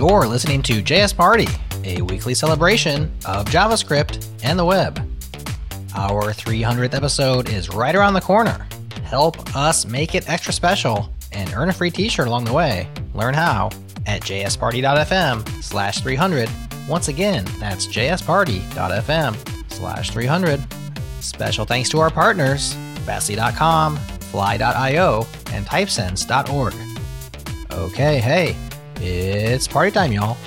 You're listening to JS Party, a weekly celebration of JavaScript and the web. Our 300th episode is right around the corner. Help us make it extra special and earn a free t-shirt along the way. Learn how at jsparty.fm/300. Once again, that's jsparty.fm/300. Special thanks to our partners, Fastly.com, Fly.io, and Typesense.org. Okay, hey, it's party time, y'all.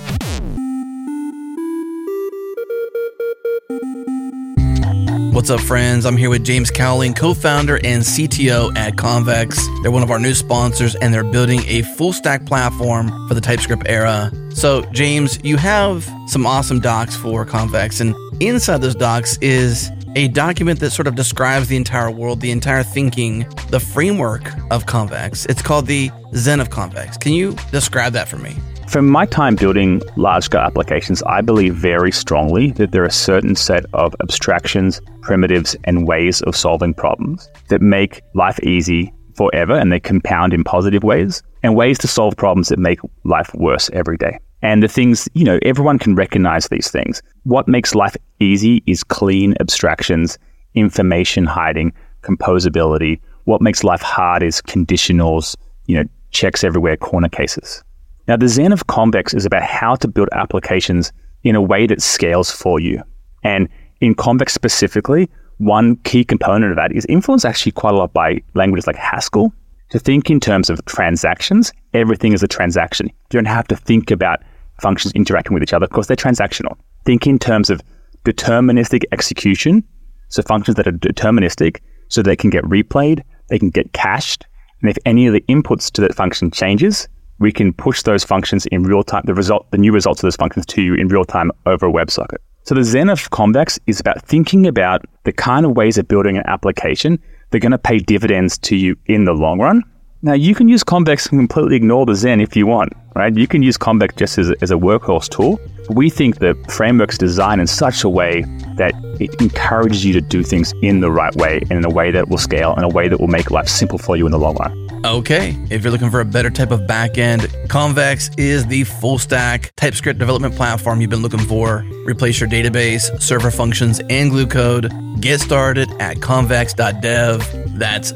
What's up, friends? I'm here with James Cowling, co-founder and CTO at Convex. They're one of our new sponsors, and they're building a full-stack platform for the TypeScript era. So, James, you have some awesome docs for Convex, and inside those docs is a document that sort of describes the entire world, the entire thinking, the framework of Convex. It's called the Zen of Convex. Can you describe that for me? From my time building large-scale applications, I believe very strongly that there are a certain set of abstractions, primitives, and ways of solving problems that make life easy forever, and they compound in positive ways, and ways to solve problems that make life worse every day. And the things, everyone can recognize these things. What makes life easy is clean abstractions, information hiding, composability. What makes life hard is conditionals, checks everywhere, corner cases. Now, the Zen of Convex is about how to build applications in a way that scales for you. And in Convex specifically, one key component of that is influenced actually quite a lot by languages like Haskell. To think in terms of transactions, everything is a transaction. You don't have to think about functions interacting with each other because they're transactional. Think in terms of deterministic execution, so functions that are deterministic, so they can get replayed, they can get cached, and if any of the inputs to that function changes, we can push those functions in real time, the new results of those functions to you in real time over a WebSocket. So the Zen of Convex is about thinking about the kind of ways of building an application that are going to pay dividends to you in the long run. Now, you can use Convex and completely ignore the Zen if you want, right? You can use Convex just as a workhorse tool. We think the framework's designed in such a way that it encourages you to do things in the right way and in a way that will scale, in a way that will make life simple for you in the long run. Okay, if you're looking for a better type of backend, Convex is the full-stack TypeScript development platform you've been looking for. Replace your database, server functions, and glue code. Get started at convex.dev. That's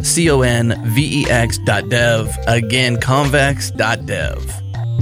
convex.dev. Again, convex.dev.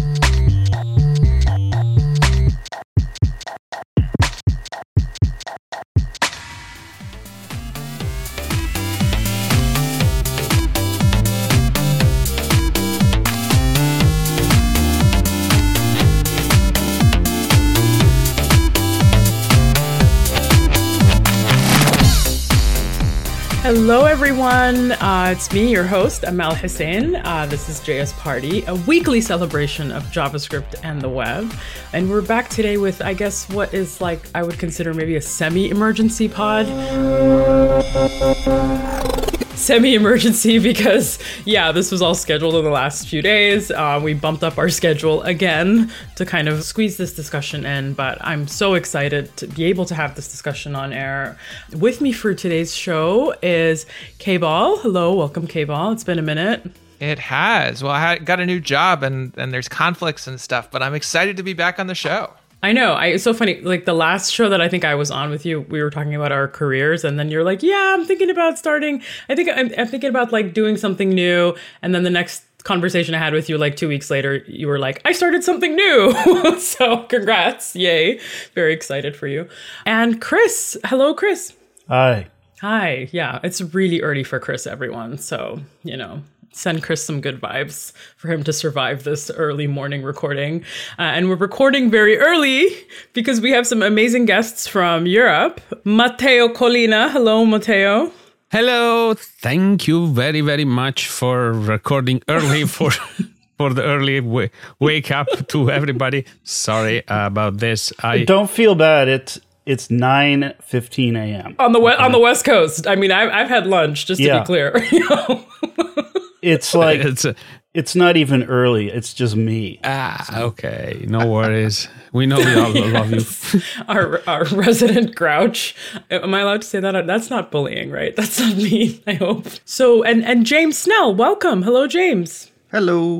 Hello, everyone. It's me, your host, Amal Hussein. This is JS Party, a weekly celebration of JavaScript and the web. And we're back today with, I guess, what is like, I would consider maybe a semi-emergency pod. Semi-emergency because, this was all scheduled in the last few days. We bumped up our schedule again to kind of squeeze this discussion in, but I'm so excited to be able to have this discussion on air. With me for today's show is K-Ball. Hello, welcome K-Ball. It's been a minute. It has. Well, I got a new job and there's conflicts and stuff, but I'm excited to be back on the show. I know. It's so funny. Like the last show that I think I was on with you, we were talking about our careers, and then you're like, "Yeah, I'm thinking about starting. I'm thinking about like doing something new." And then the next conversation I had with you, like 2 weeks later, you were like, "I started something new." So congrats, yay! Very excited for you. And Chris, hello, Chris. Hi. Hi. Yeah, it's really early for Chris, everyone. So send Chris some good vibes for him to survive this early morning recording. And we're recording very early because we have some amazing guests from Europe. Matteo Collina. Hello, Matteo. Hello. Thank you very, very much for recording early for the early wake up to everybody. Sorry about this. Don't feel bad. It's 9:15 a.m. on the West Coast. I mean, I've had lunch, just to be clear. It's like it's not even early. It's just me. Okay. No worries. We know we all love you. Our resident grouch. Am I allowed to say that? That's not bullying, right? That's not mean, I hope. So, and James Snell, welcome. Hello, James. Hello.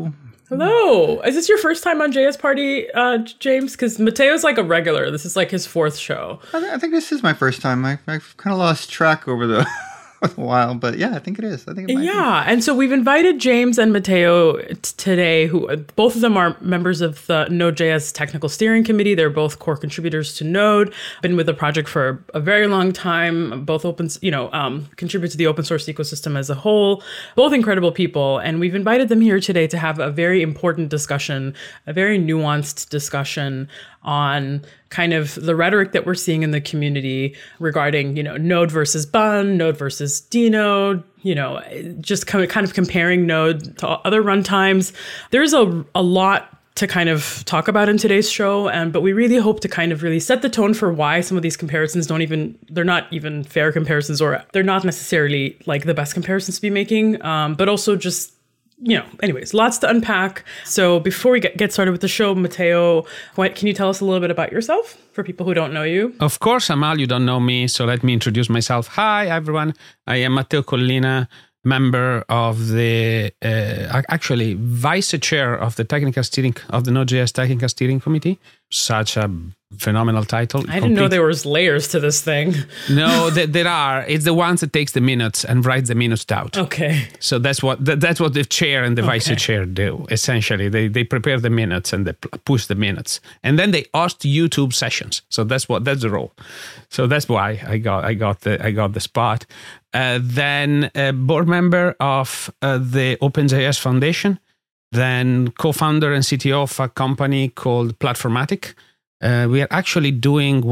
Hello. Is this your first time on JS Party, James? Because Mateo's like a regular. This is like his fourth show. I think this is my first time. I've kind of lost track over the a while, but yeah, I think it is. I think it might be. And so we've invited James and Mateo today, who both of them are members of the Node.js Technical Steering Committee. They're both core contributors to Node, been with the project for a very long time, both contribute to the open source ecosystem as a whole, both incredible people. And we've invited them here today to have a very important discussion, a very nuanced discussion on kind of the rhetoric that we're seeing in the community regarding, Node versus Bun, Node versus dnode, just kind of comparing Node to other runtimes. There's a lot to kind of talk about in today's show, but we really hope to kind of really set the tone for why some of these comparisons they're not even fair comparisons, or they're not necessarily like the best comparisons to be making, but also just anyways, lots to unpack. So before we get started with the show, Mateo, can you tell us a little bit about yourself for people who don't know you? Of course, Amal, you don't know me, so let me introduce myself. Hi, everyone. I am Matteo Collina, member of the, actually vice chair of the Node.js Technical Steering Committee. Such a phenomenal title. I didn't know there was layers to this thing. No, there are. It's the ones that takes the minutes and writes the minutes out. Okay. So that's what the chair and the vice chair do. Essentially, they prepare the minutes and they push the minutes, and then they host YouTube sessions. So that's the role. So that's why I got the spot. Then a board member of the OpenJS Foundation. Then co-founder and CTO of a company called Platformatic. We are actually doing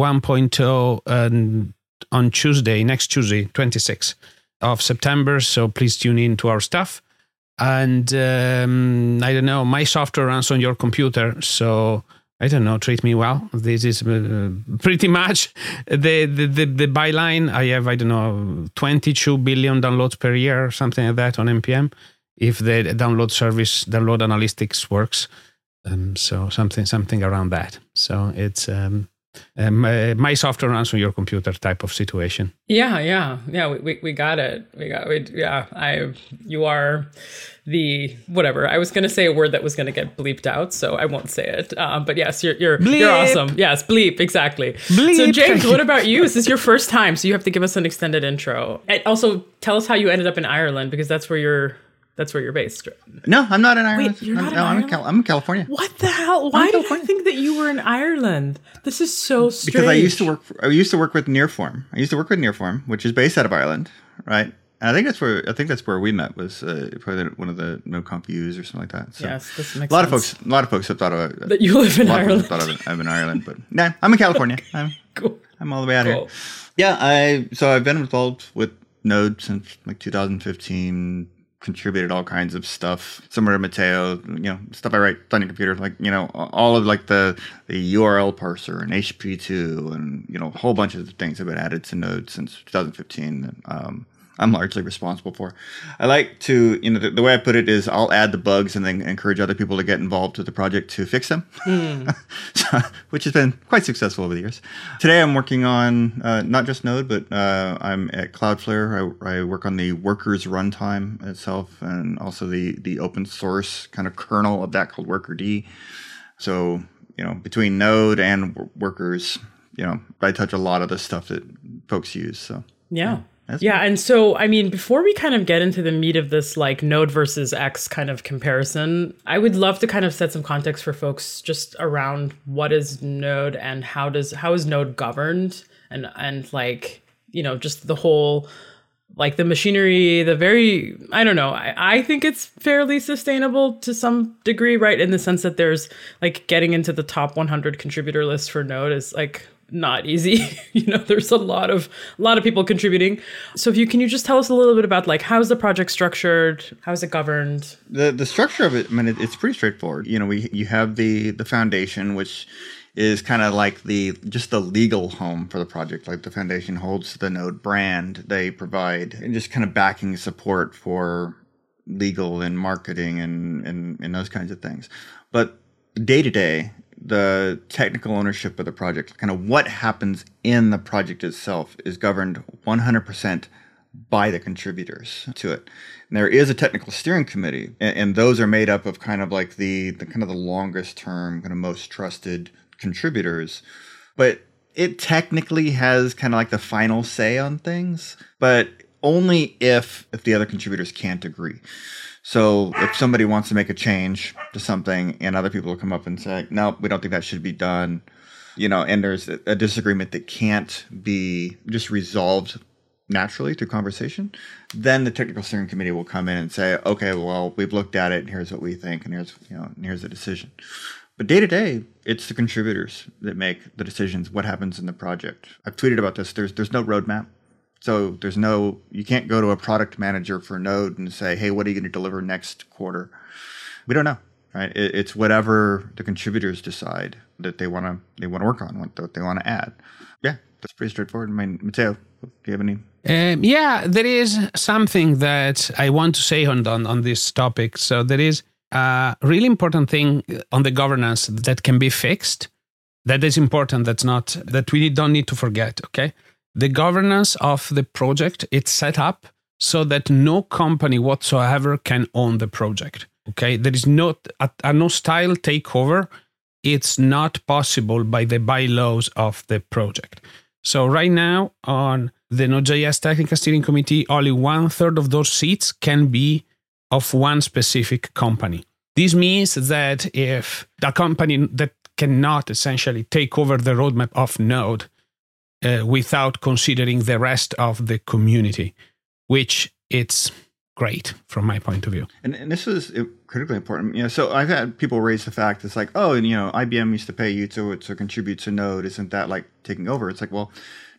1.0 on next Tuesday, 26th of September. So please tune in to our stuff. And I don't know, my software runs on your computer. So I don't know, treat me well. This is pretty much the byline. I have, 22 billion downloads per year or something like that on NPM. If the download analytics works. So something around that. So it's my software runs on your computer type of situation. Yeah. We got it. You are the whatever. I was going to say a word that was going to get bleeped out, so I won't say it. But yes, you're awesome. Yes, bleep, exactly. Bleep. So James, what about you? This is your first time, so you have to give us an extended intro. And also tell us how you ended up in Ireland, because that's where you're based. No, I'm not in Ireland. Wait, you're not in Ireland? I'm in California. What the hell? Why did I think that you were in Ireland? This is so strange. Because I used to work with Nearform. Which is based out of Ireland, right? And I think that's where we met, was probably one of the NodeConf views or something like that. So yes, this makes sense. A lot of folks have thought of that you live in Ireland. I'm in Ireland, but nah, I'm in California. Cool. I'm all the way out here. Yeah, I've been involved with Node since like 2015. Contributed all kinds of stuff, similar to Mateo, stuff I write on your computer, like, all of like the URL parser and HTTP2 and, a whole bunch of things have been added to Node since 2015. And, I'm largely responsible for. I like to, the way I put it is I'll add the bugs and then encourage other people to get involved with the project to fix them, which has been quite successful over the years. Today I'm working on not just Node, but I'm at Cloudflare. I work on the Workers runtime itself and also the open source kind of kernel of that called Workerd. So, between Node and Workers, I touch a lot of the stuff that folks use. So yeah. And so, before we kind of get into the meat of this like Node versus X kind of comparison, I would love to kind of set some context for folks just around what is Node and how is Node governed and like, just the whole, like the machinery, I think it's fairly sustainable to some degree, right? In the sense that there's like getting into the top 100 contributor list for Node is like not easy. There's a lot of people contributing. So can you just tell us a little bit about like, how's the project structured? How is it governed? The structure of it, it's pretty straightforward. You have the foundation, which is kind of like the legal home for the project. Like the foundation holds the Node brand. They provide and just kind of backing support for legal and marketing and those kinds of things. But day to day, the technical ownership of the project, kind of what happens in the project itself, is governed 100% by the contributors to it. And there is a technical steering committee, and those are made up of kind of like the kind of the longest term, kind of most trusted contributors. But it technically has kind of like the final say on things, but only if the other contributors can't agree. So if somebody wants to make a change to something and other people will come up and say, no, we don't think that should be done, and there's a disagreement that can't be just resolved naturally through conversation, then the technical steering committee will come in and say, okay, well, we've looked at it and here's what we think and here's the decision. But day to day, it's the contributors that make the decisions, what happens in the project. I've tweeted about this. There's no roadmap. So you can't go to a product manager for Node and say, hey, what are you going to deliver next quarter? We don't know, right? It's whatever the contributors decide that they want to work on, what they want to add. Yeah, that's pretty straightforward. I mean, Matteo, do you have any? There is something that I want to say on this topic. So there is a really important thing on the governance that can be fixed. That is important. That we don't need to forget. Okay. The governance of the project, it's set up so that no company whatsoever can own the project. Okay, there is no style takeover. It's not possible by the bylaws of the project. So right now on the Node.js Technical Steering Committee, only 1/3 of those seats can be of one specific company. This means that if the company that cannot essentially take over the roadmap of Node without considering the rest of the community, which it's great from my point of view. And this is critically important. So I've had people raise the fact it's like, oh, IBM used to pay you to contribute to Node. Isn't that like taking over? It's like, well,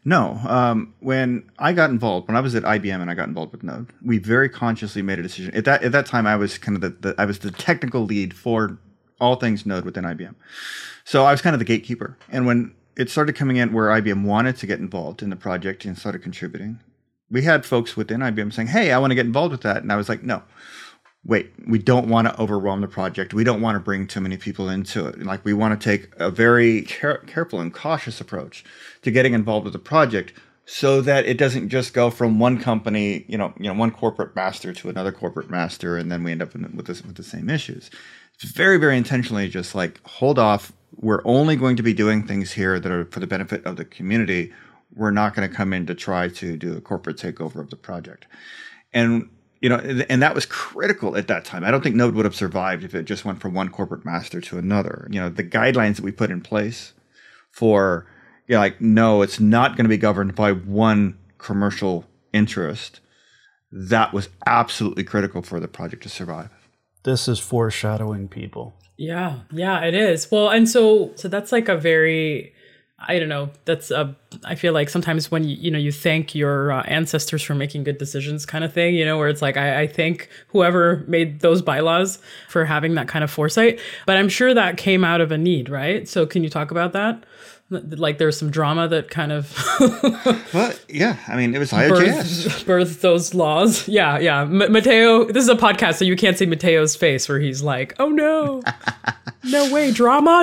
no. When I was at IBM and I got involved with Node, we very consciously made a decision. At that time, I was kind of I was the technical lead for all things Node within IBM. So I was kind of the gatekeeper. And when it started coming in where IBM wanted to get involved in the project and started contributing, we had folks within IBM saying, hey, I want to get involved with that. And I was like, no, wait, we don't want to overwhelm the project. We don't want to bring too many people into it. And like, we want to take a very careful and cautious approach to getting involved with the project so that it doesn't just go from one company, one corporate master to another corporate master. And then we end up with the same issues. It's very, very intentionally just like, hold off. We're only going to be doing things here that are for the benefit of the community. We're not going to come in to try to do a corporate takeover of the project. And, and that was critical at that time. I don't think Node would have survived if it just went from one corporate master to another. The guidelines that we put in place for, no, it's not going to be governed by one commercial interest. That was absolutely critical for the project to survive. This is foreshadowing, people. Yeah, it is. Well, and so that's like a very, I don't know, I feel like sometimes when you thank your ancestors for making good decisions kind of thing, where it's like, I thank whoever made those bylaws for having that kind of foresight, but I'm sure that came out of a need, right? So can you talk about that? Like there's some drama that kind of well, yeah, I mean, it was IOJS birthed those laws. Yeah. Matteo, this is a podcast, so you can't see Matteo's face where he's like, oh no, no way, drama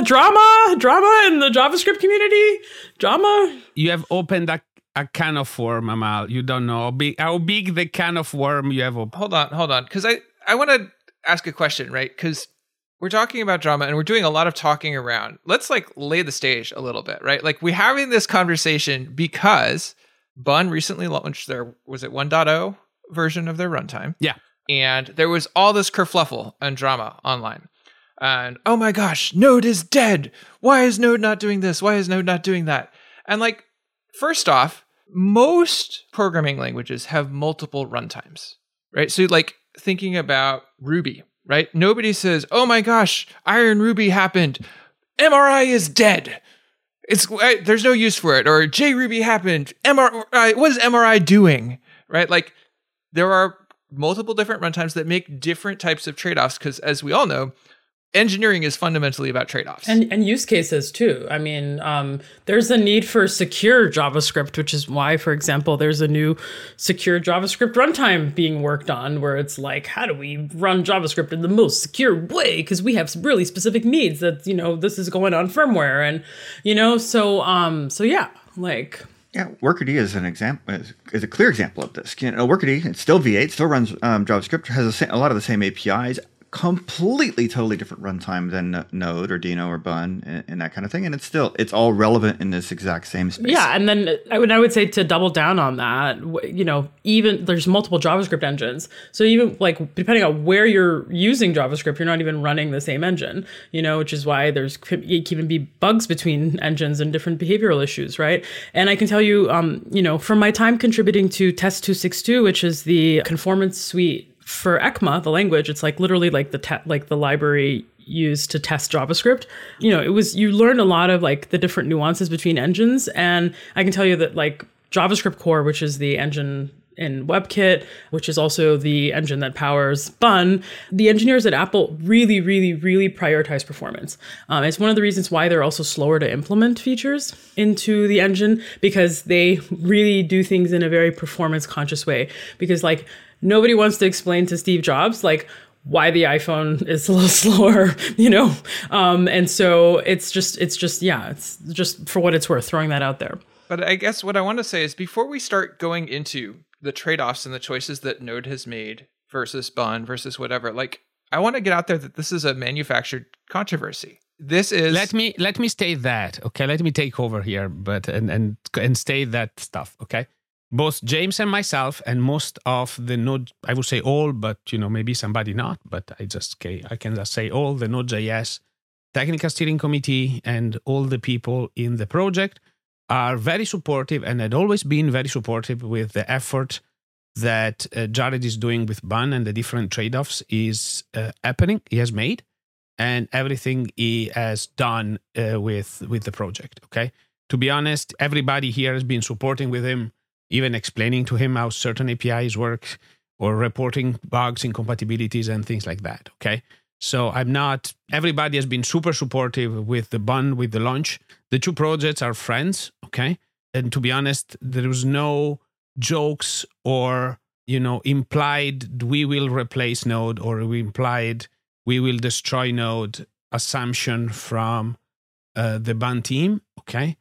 in the JavaScript community, drama. You have opened a can of worm, Amal. You don't know how big the can of worm you have opened. Hold on, because I want to ask a question, right? Because we're talking about drama and we're doing a lot of talking around. Let's lay the stage a little bit, right? We're having this conversation because Bun recently launched was it 1.0 version of their runtime? Yeah. And there was all this kerfluffle and drama online. And oh my gosh, Node is dead. Why is Node not doing this? Why is Node not doing that? And first off, most programming languages have multiple runtimes, right? So thinking about Ruby, right? Nobody says, oh my gosh, Iron Ruby happened. MRI is dead. There's no use for it. Or JRuby happened. MRI, what is MRI doing? Right? There are multiple different runtimes that make different types of trade-offs because as we all know, engineering is fundamentally about trade-offs. And use cases too. I mean, there's a need for secure JavaScript, which is why, for example, there's a new secure JavaScript runtime being worked on where it's like, how do we run JavaScript in the most secure way? Because we have some really specific needs that, this is going on firmware. And, so yeah, Yeah, Workerd is an example, is a clear example of this. Workerd, it's still V8, still runs JavaScript, has a lot of the same APIs, completely, totally different runtime than Node or Dino or Bun and that kind of thing. And it's all relevant in this exact same space. Yeah, and then I would say to double down on that, even there's multiple JavaScript engines. So even like depending on where you're using JavaScript, you're not even running the same engine, which is why it can even be bugs between engines and different behavioral issues, right? And I can tell you, from my time contributing to Test 262, which is the conformance suite for ECMA, the language, it's like literally like the library used to test JavaScript. You learn a lot of like the different nuances between engines. And I can tell you that like JavaScript Core, which is the engine in WebKit, which is also the engine that powers Bun, the engineers at Apple really, really, really prioritize performance. It's one of the reasons why they're also slower to implement features into the engine, because they really do things in a very performance conscious way. Because like nobody wants to explain to Steve Jobs like why the iPhone is a little slower, and so it's just for what it's worth, throwing that out there. But I guess what I want to say is before we start going into the trade-offs and the choices that Node has made versus Bun versus whatever, like I want to get out there that this is a manufactured controversy. This is let me state that, okay? Let me take over here, but and state that stuff, okay? Both James and myself and most of the Node, I would say all, but maybe somebody not, but I can just say all the Node.js technical steering committee and all the people in the project are very supportive and had always been very supportive with the effort that Jared is doing with Bun and the different trade-offs is happening, he has made, and everything he has done with the project, okay? To be honest, everybody here has been supporting with him, even explaining to him how certain APIs work or reporting bugs, incompatibilities, and things like that, okay? So everybody has been super supportive with the Bun, with the launch. The two projects are friends, okay? And to be honest, there was no jokes or, implied we will replace Node or we implied we will destroy Node assumption from the Bun team, okay?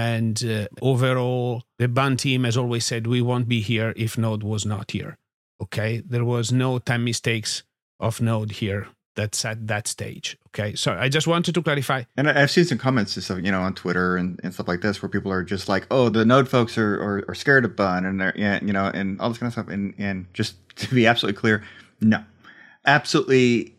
And overall, the Bun team has always said, we won't be here if Node was not here, okay? There was no time mistakes of Node here that's at that stage, okay? So I just wanted to clarify. And I've seen some comments just, on Twitter and stuff like this where people are just like, oh, the Node folks are scared of Bun and they're, and all this kind of stuff. And just to be absolutely clear, no. Absolutely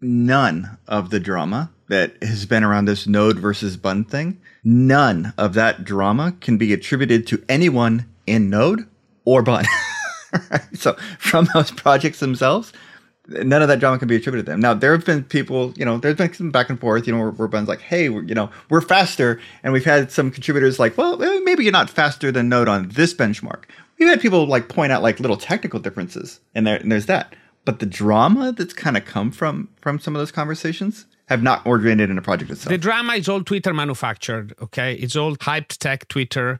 none of the drama that has been around this Node versus Bun thing, none of that drama can be attributed to anyone in Node or Bun. Right? So from those projects themselves, none of that drama can be attributed to them. Now, there have been people, there's been some back and forth, where Bun's like, hey, we're faster. And we've had some contributors like, well, maybe you're not faster than Node on this benchmark. We've had people like point out like little technical differences and there's that. But the drama that's kind of come from some of those conversations have not originated in the project itself. The drama is all Twitter manufactured, okay? It's all hyped tech Twitter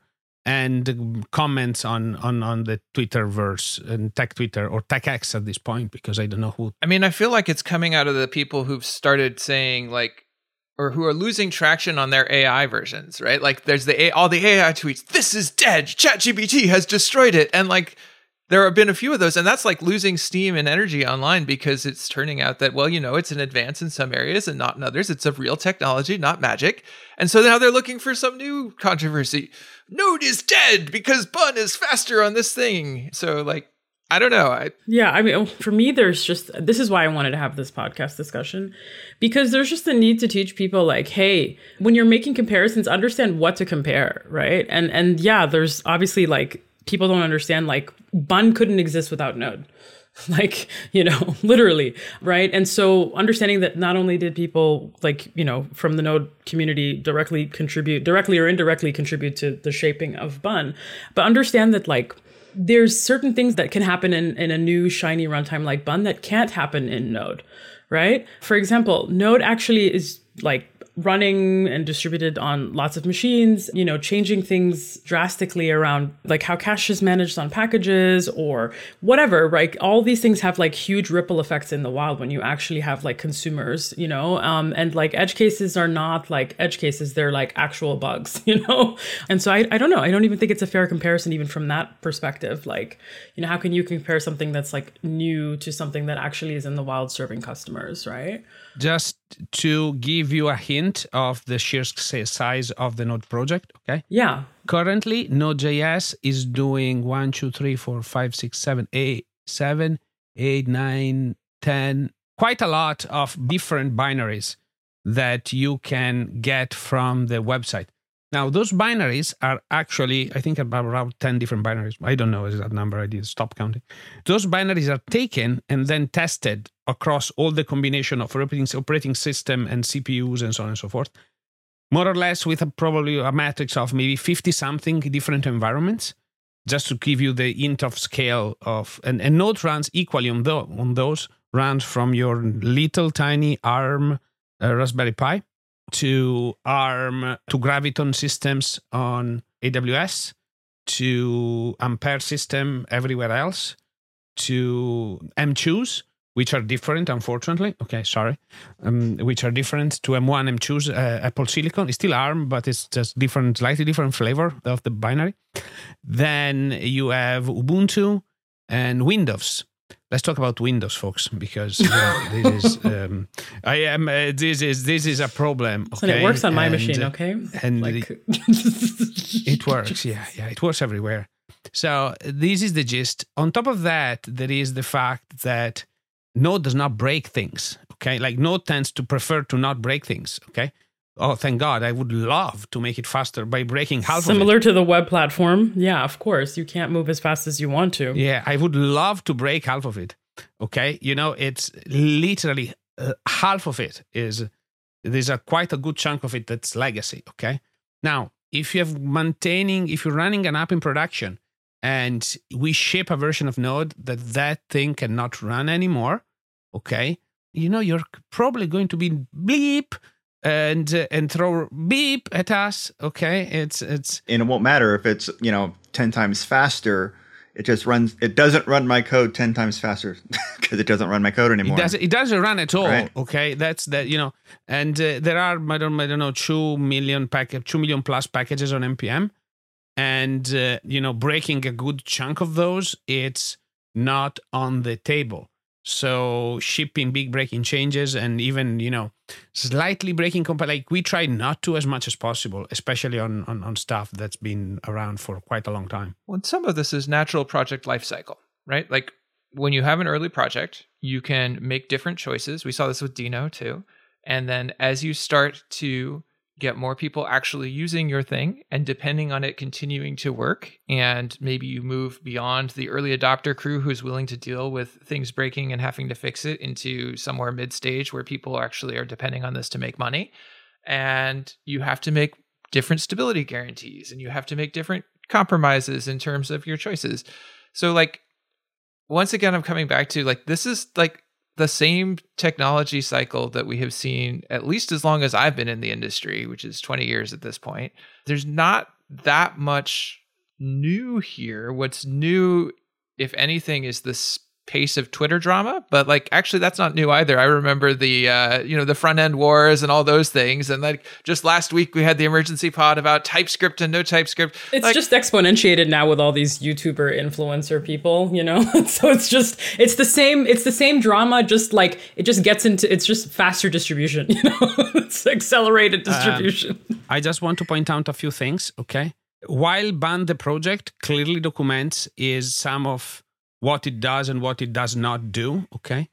and comments on the Twitterverse and tech Twitter or TechX at this point, because I don't know who. I mean, I feel like it's coming out of the people who've started saying like, or who are losing traction on their AI versions, right? Like there's all the AI tweets, this is dead, ChatGPT has destroyed it. And like, there have been a few of those, and that's like losing steam and energy online because it's turning out that, well, it's an advance in some areas and not in others. It's a real technology, not magic. And so now they're looking for some new controversy. Node is dead because Bun is faster on this thing. So like, I don't know. Yeah, I mean, for me, this is why I wanted to have this podcast discussion, because there's just the need to teach people like, hey, when you're making comparisons, understand what to compare, right? And yeah, there's obviously like, people don't understand, like, Bun couldn't exist without Node. Like, literally, right? And so understanding that not only did people, like, from the Node community directly or indirectly contribute to the shaping of Bun, but understand that, like, there's certain things that can happen in a new shiny runtime like Bun that can't happen in Node, right? For example, Node actually is, like, running and distributed on lots of machines, changing things drastically around like how cache is managed on packages or whatever, right? All these things have like huge ripple effects in the wild when you actually have like consumers, and like edge cases are not like edge cases, they're like actual bugs, And so I don't know. I don't even think it's a fair comparison even from that perspective. Like, how can you compare something that's like new to something that actually is in the wild serving customers, right? Just to give you a hint of the sheer size of the Node project, okay? Yeah. Currently, Node.js is doing 1, 2, 3, 4, 5, 6, 7, 8, 9, 10, quite a lot of different binaries that you can get from the website. Now, those binaries are actually, I think, about around 10 different binaries. I don't know exact number. I did stop counting. Those binaries are taken and then tested across all the combination of operating system and CPUs and so on and so forth, more or less with probably a matrix of maybe 50-something different environments, just to give you the hint of scale of... And Node runs equally on those, runs from your little tiny ARM Raspberry Pi to ARM, to Graviton systems on AWS, to Ampere system everywhere else, to M2s, which are different, unfortunately. Okay, sorry. Which are different to M1, M2s, Apple Silicon. It's still ARM, but it's just different, slightly different flavor of the binary. Then you have Ubuntu and Windows. Let's talk about Windows, folks, because this is a problem. Okay? And it works on my machine, okay? And it works, yeah, it works everywhere. So this is the gist. On top of that, there is the fact that Node does not break things. Okay, like Node tends to prefer to not break things. Okay. Oh, thank God. I would love to make it faster by breaking half of it. Similar to the web platform. Yeah, of course. You can't move as fast as you want to. Yeah, I would love to break half of it. Okay. It's literally half of it there's quite a good chunk of it that's legacy. Okay. Now, if you're running an app in production and we ship a version of Node that thing cannot run anymore, okay, you're probably going to be bleep and throw beep at us. Okay, it's and it won't matter if it's 10 times faster. It doesn't run my code 10 times faster because it doesn't run my code anymore. It doesn't run at all. Right. Okay, that's that. And there are I don't know 2 million plus packages on npm, and breaking a good chunk of those, it's not on the table. So shipping big breaking changes and even, slightly breaking, like we try not to as much as possible, especially on stuff that's been around for quite a long time. Well, some of this is natural project lifecycle, right? Like when you have an early project, you can make different choices. We saw this with Dino too. And then as you start to get more people actually using your thing and depending on it continuing to work, and maybe you move beyond the early adopter crew who's willing to deal with things breaking and having to fix it into somewhere mid-stage where people actually are depending on this to make money. And you have to make different stability guarantees and you have to make different compromises in terms of your choices. So like, once again, I'm coming back to like, this is like the same technology cycle that we have seen at least as long as I've been in the industry, which is 20 years at this point. There's not that much new here. What's new, if anything, is this pace of Twitter drama, but like actually that's not new either. I remember the the front end wars and all those things, and like just last week we had the emergency pod about TypeScript and no TypeScript. It's just exponentiated now with all these YouTuber influencer people, so it's the same drama, just like it just gets into, it's just faster distribution, it's accelerated distribution. I just want to point out a few things. Okay, while Ban the project clearly documents is some of what it does and what it does not do, okay?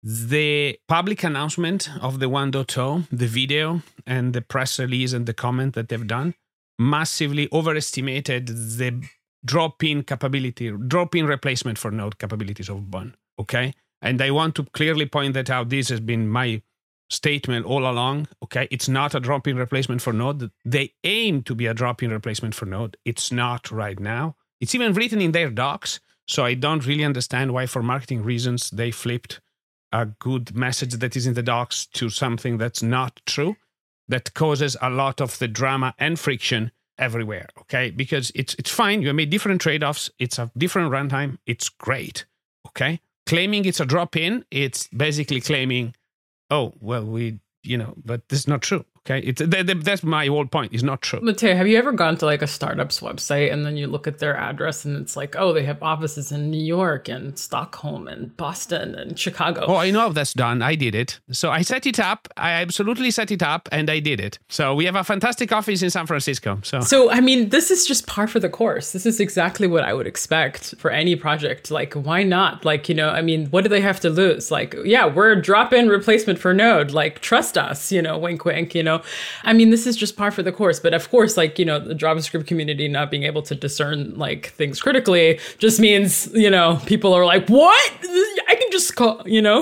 The public announcement of the 1.0, the video and the press release and the comment that they've done massively overestimated the drop-in replacement for Node capabilities of Ban, okay? And I want to clearly point that out. This has been my statement all along, okay? It's not a drop-in replacement for Node. They aim to be a drop-in replacement for Node. It's not right now. It's even written in their docs. So I don't really understand why, for marketing reasons, they flipped a good message that is in the docs to something that's not true. that causes a lot of the drama and friction everywhere, okay? Because it's fine. You made different trade-offs. It's a different runtime. It's great, okay? Claiming it's a drop-in, it's basically claiming, oh, well, but this is not true. Okay, that's my whole point. It's not true. Matteo, have you ever gone to like a startup's website and then you look at their address and it's like, oh, they have offices in New York and Stockholm and Boston and Chicago? Oh, I know how that's done. I did it. So I set it up. I absolutely set it up and I did it. So we have a fantastic office in San Francisco. So I mean, this is just par for the course. This is exactly what I would expect for any project. Like, why not? Like, I mean, what do they have to lose? Like, yeah, we're a drop-in replacement for Node. Like, trust us, wink, wink, I mean, this is just par for the course. But of course, like, the JavaScript community not being able to discern like things critically just means, people are like, what? I can just call,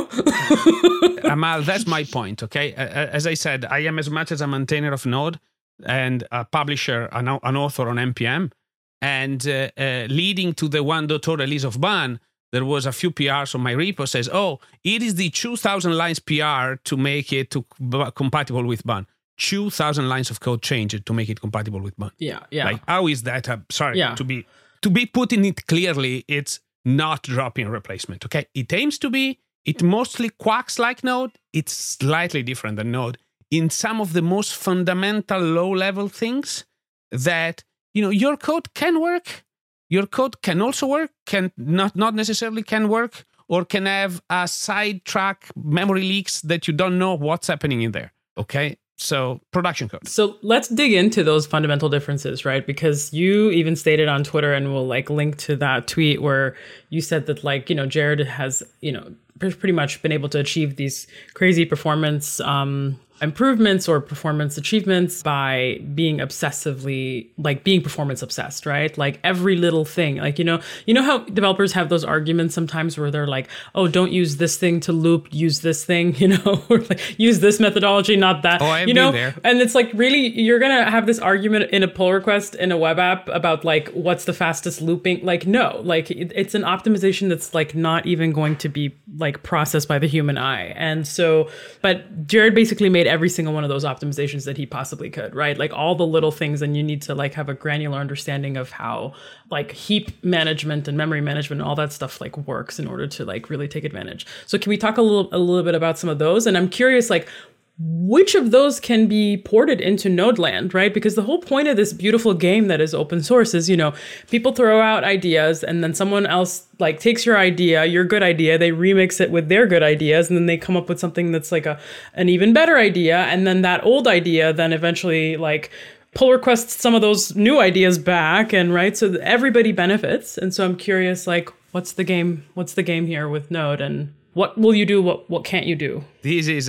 Amal, that's my point, okay? As I said, I am as much as a maintainer of Node and a publisher, an author on NPM. And leading to the 1.0 release of Bun, there was a few PRs on my repo says, oh, it is the 2,000 lines PR to make it compatible with Bun. 2,000 lines of code changed to make it compatible with Bun. Yeah. Like, how is that? To be putting it clearly, it's not drop-in replacement, okay? It aims to be. It mostly quacks like Node. It's slightly different than Node in some of the most fundamental low-level things that, your code can work. Your code can also work, can not necessarily can work, or can have a sidetrack memory leaks that you don't know what's happening in there, okay? So production code. So let's dig into those fundamental differences, right? Because you even stated on Twitter, and we'll like link to that tweet where you said that like, Jared has, pretty much been able to achieve these crazy performance improvements or performance achievements by being being performance obsessed, right? Like every little thing, like, how developers have those arguments sometimes where they're like, oh, don't use this thing to loop, use this thing, or like use this methodology, not that, I've been there. And it's like, really, you're going to have this argument in a pull request in a web app about like, what's the fastest looping? Like, no, like it's an optimization that's like not even going to be like processed by the human eye. And so, but Jared basically made every single one of those optimizations that he possibly could, right? Like all the little things, and you need to like have a granular understanding of how like heap management and memory management and all that stuff like works in order to like really take advantage. So can we talk a little bit about some of those? And I'm curious, like, which of those can be ported into Nodeland, right? Because the whole point of this beautiful game that is open source is, people throw out ideas and then someone else like takes your idea, your good idea, they remix it with their good ideas, and then they come up with something that's like an even better idea. And then that old idea then eventually like pull requests some of those new ideas back, and right. So everybody benefits. And so I'm curious, like, what's the game here with Node, and what will you do? What can't you do? This is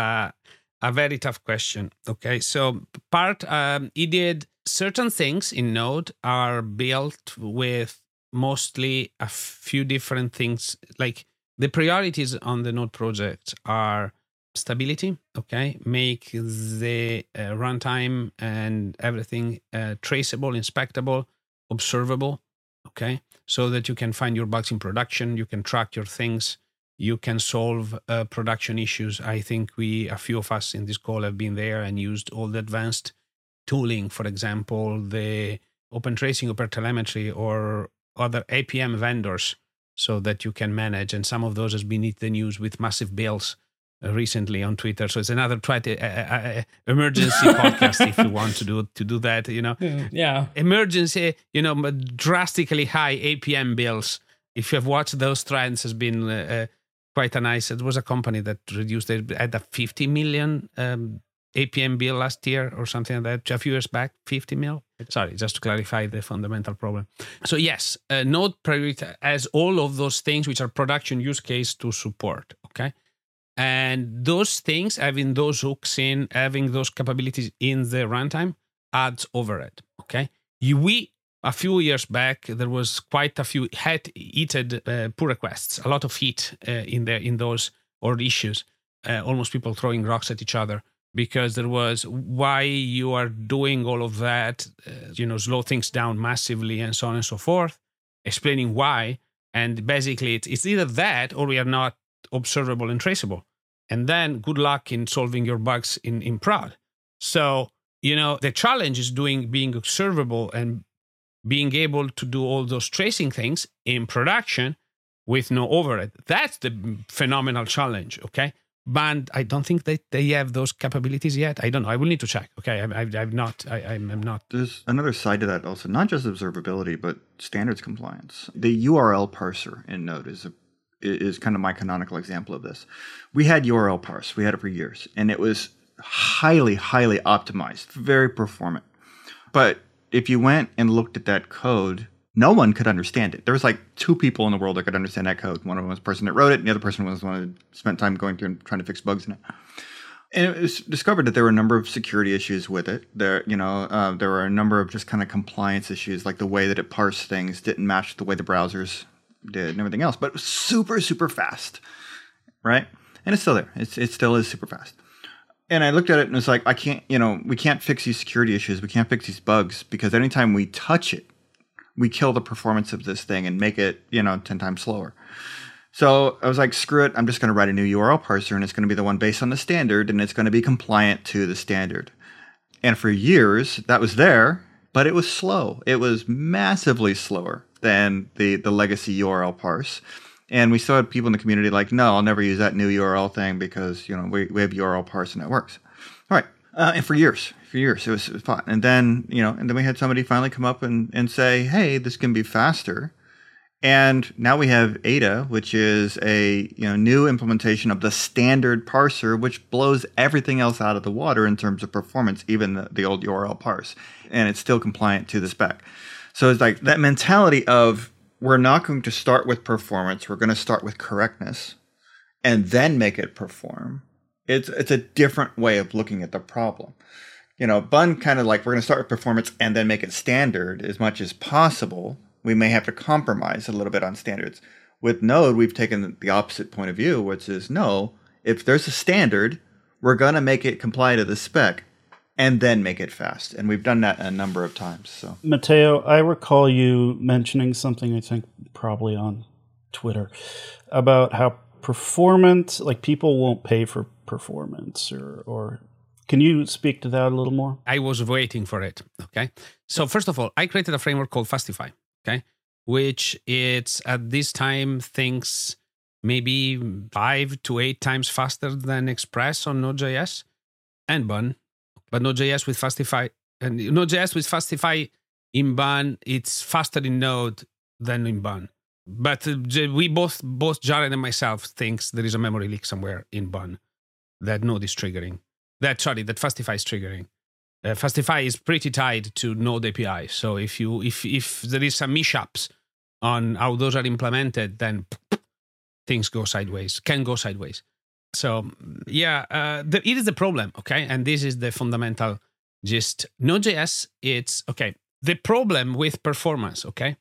a very tough question. Okay, so he did certain things in Node are built with mostly a few different things. Like the priorities on the Node project are stability. Okay, make the runtime and everything traceable, inspectable, observable. Okay, so that you can find your bugs in production, you can track your things. You can solve production issues. I think a few of us in this call have been there and used all the advanced tooling, for example, the OpenTracing, OpenTelemetry, or other APM vendors, so that you can manage. And some of those has been in the news with massive bills recently on Twitter. So it's another emergency podcast if you want to do that. Yeah. Emergency. Drastically high APM bills. If you have watched those trends, has been. Quite a nice. It was a company that had a 50 million APM bill last year or something like that. A few years back, 50 mil. Sorry, just to clarify the fundamental problem. So yes, Node has all of those things which are production use case to support. Okay, and those things, having those hooks in, having those capabilities in the runtime, adds overhead. Okay, a few years back, there was quite a few heated pull requests, a lot of heat in those or issues, almost people throwing rocks at each other, because there was why you are doing all of that, slow things down massively and so on and so forth, explaining why. And basically, it's either that or we are not observable and traceable. And then good luck in solving your bugs in prod. So, the challenge is being observable and being able to do all those tracing things in production with no overhead. That's the phenomenal challenge, okay? But I don't think that they have those capabilities yet. I don't know. I will need to check. Okay, I'm not. There's another side to that also, not just observability, but standards compliance. The URL parser in Node is kind of my canonical example of this. We had URL parse. We had it for years, and it was highly, highly optimized, very performant. But if you went and looked at that code, no one could understand it. There was like 2 people in the world that could understand that code. One of them was the person that wrote it, and the other person was the one that spent time going through and trying to fix bugs in it. And it was discovered that there were a number of security issues with it. There were a number of just kind of compliance issues, like the way that it parsed things didn't match the way the browsers did and everything else. But it was super, super fast, right? And it's still there. It still is super fast. And I looked at it and was like, we can't fix these security issues. We can't fix these bugs because anytime we touch it, we kill the performance of this thing and make it, 10 times slower. So I was like, screw it. I'm just going to write a new URL parser, and it's going to be the one based on the standard, and it's going to be compliant to the standard. And for years, that was there, but it was slow. It was massively slower than the legacy URL parse. And we still had people in the community like, no, I'll never use that new URL thing because, we have URL parse and it works. All right. And for years, it was fun. And then, and then we had somebody finally come up and say, hey, this can be faster. And now we have Ada, which is a new implementation of the standard parser, which blows everything else out of the water in terms of performance, even the old URL parse. And it's still compliant to the spec. So it's like that mentality of we're not going to start with performance. We're going to start with correctness and then make it perform. It's a different way of looking at the problem. Bun kind of like we're going to start with performance and then make it standard as much as possible. We may have to compromise a little bit on standards. With Node, we've taken the opposite point of view, which is no, if there's a standard, we're going to make it comply to the spec and then make it fast. And we've done that a number of times. So, Matteo, I recall you mentioning something, I think probably on Twitter, about how performance, like people won't pay for performance or can you speak to that a little more? I was waiting for it. Okay. So first of all, I created a framework called Fastify. Okay. Which it's at this time thinks maybe 5 to 8 times faster than Express on Node.js and Bun. But Node.js with Fastify and Node.js with Fastify in Bun, it's faster in Node than in Bun. But we both Jared and myself thinks there is a memory leak somewhere in Bun that Node is triggering. That Fastify is triggering. Fastify is pretty tied to Node API. So if there is some mishaps on how those are implemented, then things can go sideways. So yeah, it is the problem, okay? And this is the fundamental gist. Node.js, it's, okay, the problem with performance, okay,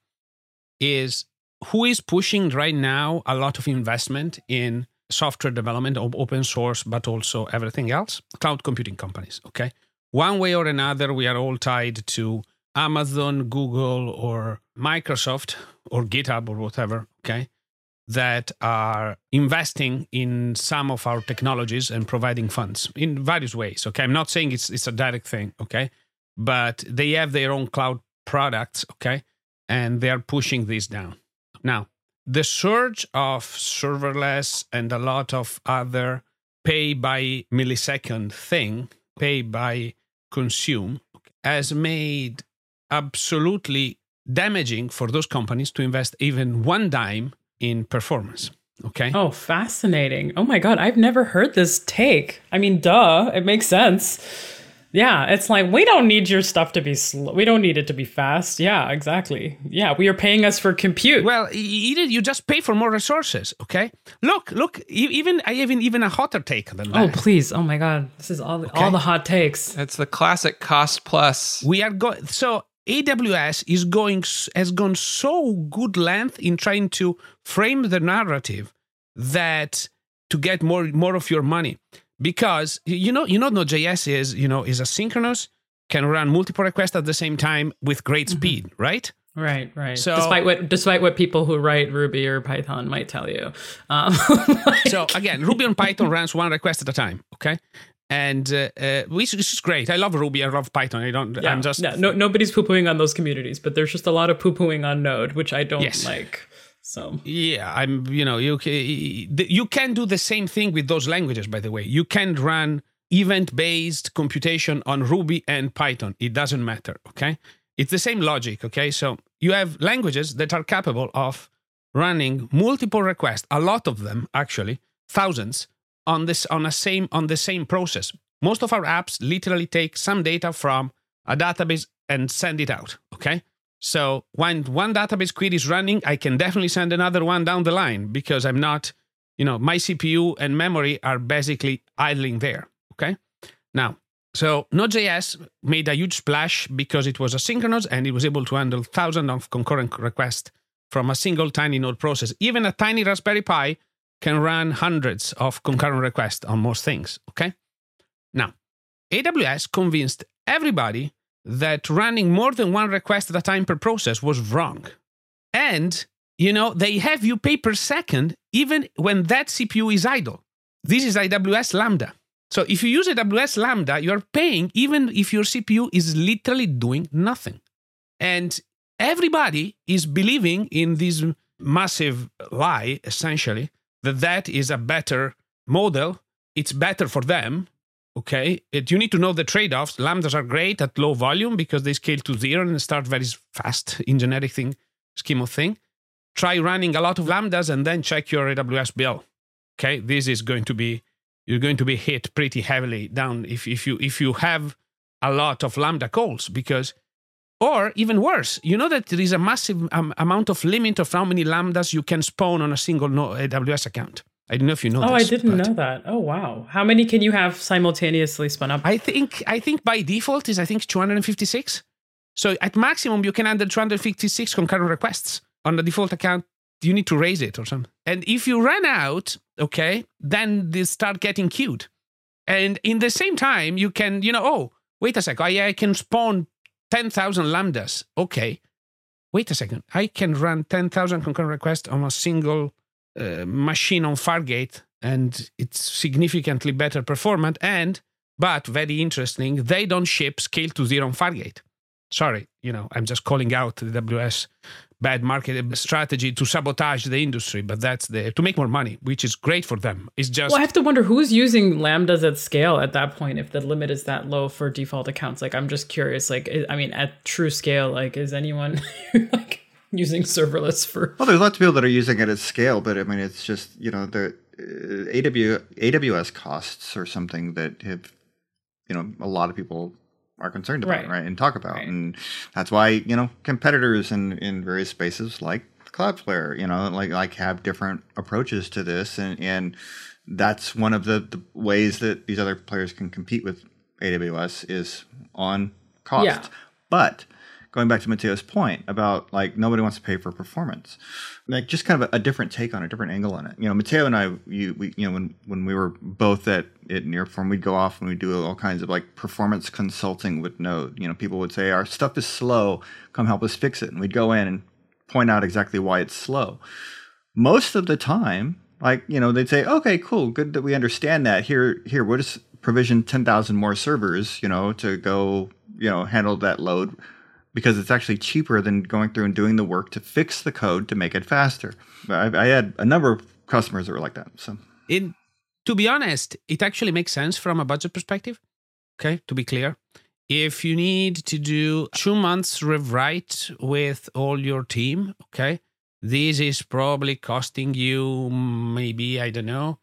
is who is pushing right now a lot of investment in software development, open source, but also everything else? Cloud computing companies, okay? One way or another, we are all tied to Amazon, Google, or Microsoft, or GitHub, or whatever, okay, that are investing in some of our technologies and providing funds in various ways, okay? I'm not saying it's a direct thing, okay? But they have their own cloud products, okay? And they are pushing this down. Now, the surge of serverless and a lot of other pay by millisecond thing, pay by consume, has made absolutely damaging for those companies to invest even one dime in performance. Okay. Oh, fascinating. Oh my God. I've never heard this take. I mean, duh, it makes sense. Yeah, it's like, we don't need your stuff to be slow. We don't need it to be fast. Yeah, exactly. Yeah, we are paying us for compute. Well, you just pay for more resources, okay? Look, even a hotter take than that. Oh, please. Oh my God. This is all the hot takes. It's the classic cost plus. We are going, so AWS has gone so good length in trying to frame the narrative that to get more of your money. Because, Node.js is asynchronous, can run multiple requests at the same time with great speed, right? Right. So, despite what people who write Ruby or Python might tell you. So again, Ruby and Python runs one request at a time, okay? And which is great. I love Ruby. I love Python. Nobody's poo-pooing on those communities, but there's just a lot of poo-pooing on Node, which I don't like. So yeah, you can do the same thing with those languages. By the way, you can run event-based computation on Ruby and Python. It doesn't matter. Okay, it's the same logic. Okay, so you have languages that are capable of running multiple requests, a lot of them actually, thousands, on the same process. Most of our apps literally take some data from a database and send it out. Okay, so when one database query is running, I can definitely send another one down the line because I'm not, my CPU and memory are basically idling there. Okay, now. So Node.js made a huge splash because it was asynchronous and it was able to handle thousands of concurrent requests from a single tiny node process. Even a tiny Raspberry Pi can run hundreds of concurrent requests on most things, okay? Now, AWS convinced everybody that running more than one request at a time per process was wrong. And, they have you pay per second even when that CPU is idle. This is AWS Lambda. So if you use AWS Lambda, you're paying even if your CPU is literally doing nothing. And everybody is believing in this massive lie, essentially, that is a better model. It's better for them, okay? You need to know the trade-offs. Lambdas are great at low volume because they scale to 0 and start very fast in generic scheme of thing. Try running a lot of Lambdas and then check your AWS bill, okay? This is going to be... You're going to be hit pretty heavily down if you have a lot of Lambda calls or even worse, that there is a massive amount of limit of how many Lambdas you can spawn on a single AWS account. I don't know if you know this. Oh, I didn't know that. Oh, wow. How many can you have simultaneously spun up? I think by default is 256. So at maximum, you can handle 256 concurrent requests on the default account. You need to raise it or something. And if you run out, okay, then they start getting queued. And in the same time, you can, wait a second, I can spawn 10,000 Lambdas. Okay, wait a second, I can run 10,000 concurrent requests on a single machine on Fargate, and it's significantly better performant. But very interesting, they don't ship scale to 0 on Fargate. Sorry, I'm just calling out the AWS bad market strategy to sabotage the industry, but that's to make more money, which is great for them. It's just... Well, I have to wonder who's using Lambdas at scale at that point if the limit is that low for default accounts. I'm just curious, at true scale, is anyone using serverless for... Well, there's lots of people that are using it at scale, but it's just, the AWS costs are something that have, a lot of people are concerned about, right? And talk about. Right. And that's why, competitors in various spaces like Cloudflare, like have different approaches to this. And that's one of the ways that these other players can compete with AWS is on cost. Yeah. But going back to Matteo's point about nobody wants to pay for performance, just kind of a different take on a different angle on it. Matteo and I, when we were both at Nearform, we'd go off and we'd do all kinds of performance consulting with Node. People would say, our stuff is slow, come help us fix it. And we'd go in and point out exactly why it's slow. Most of the time, they'd say, okay, cool, good that we understand that. Here, we'll just provision 10,000 more servers, to go, handle that load, because it's actually cheaper than going through and doing the work to fix the code to make it faster. I had a number of customers that were like that. So, to be honest, it actually makes sense from a budget perspective. Okay, to be clear, if you need to do 2 months rewrite with all your team, okay, this is probably costing you maybe, I don't know,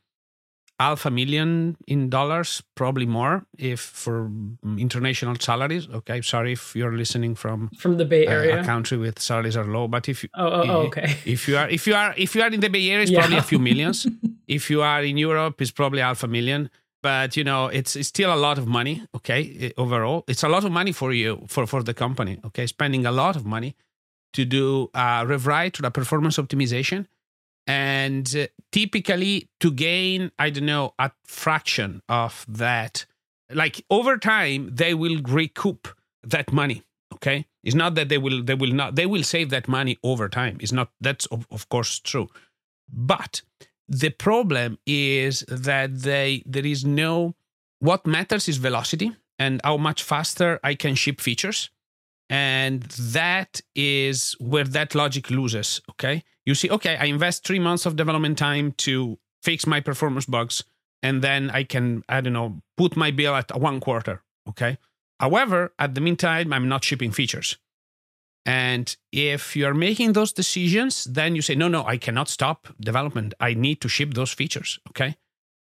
$500,000 in dollars, probably more if for international salaries. Okay, sorry if you're listening from the Bay Area, a country with salaries are low. But if you, okay, if you are in the Bay Area, it's probably a few millions. If you are in Europe, it's probably $500,000. But it's still a lot of money. Okay, overall, it's a lot of money for you for the company. Okay, spending a lot of money to do a rewrite or a performance optimization. And typically to gain, I don't know, a fraction of that, over time, they will recoup that money. Okay. It's not that they will save that money over time. It's not, that's of course true. But the problem is that there is no what matters is velocity and how much faster I can ship features. And that is where that logic loses, okay? You see, okay, I invest 3 months of development time to fix my performance bugs, and then I can, put my bill at 1 quarter, okay? However, at the meantime, I'm not shipping features. And if you're making those decisions, then you say, no, I cannot stop development. I need to ship those features, okay?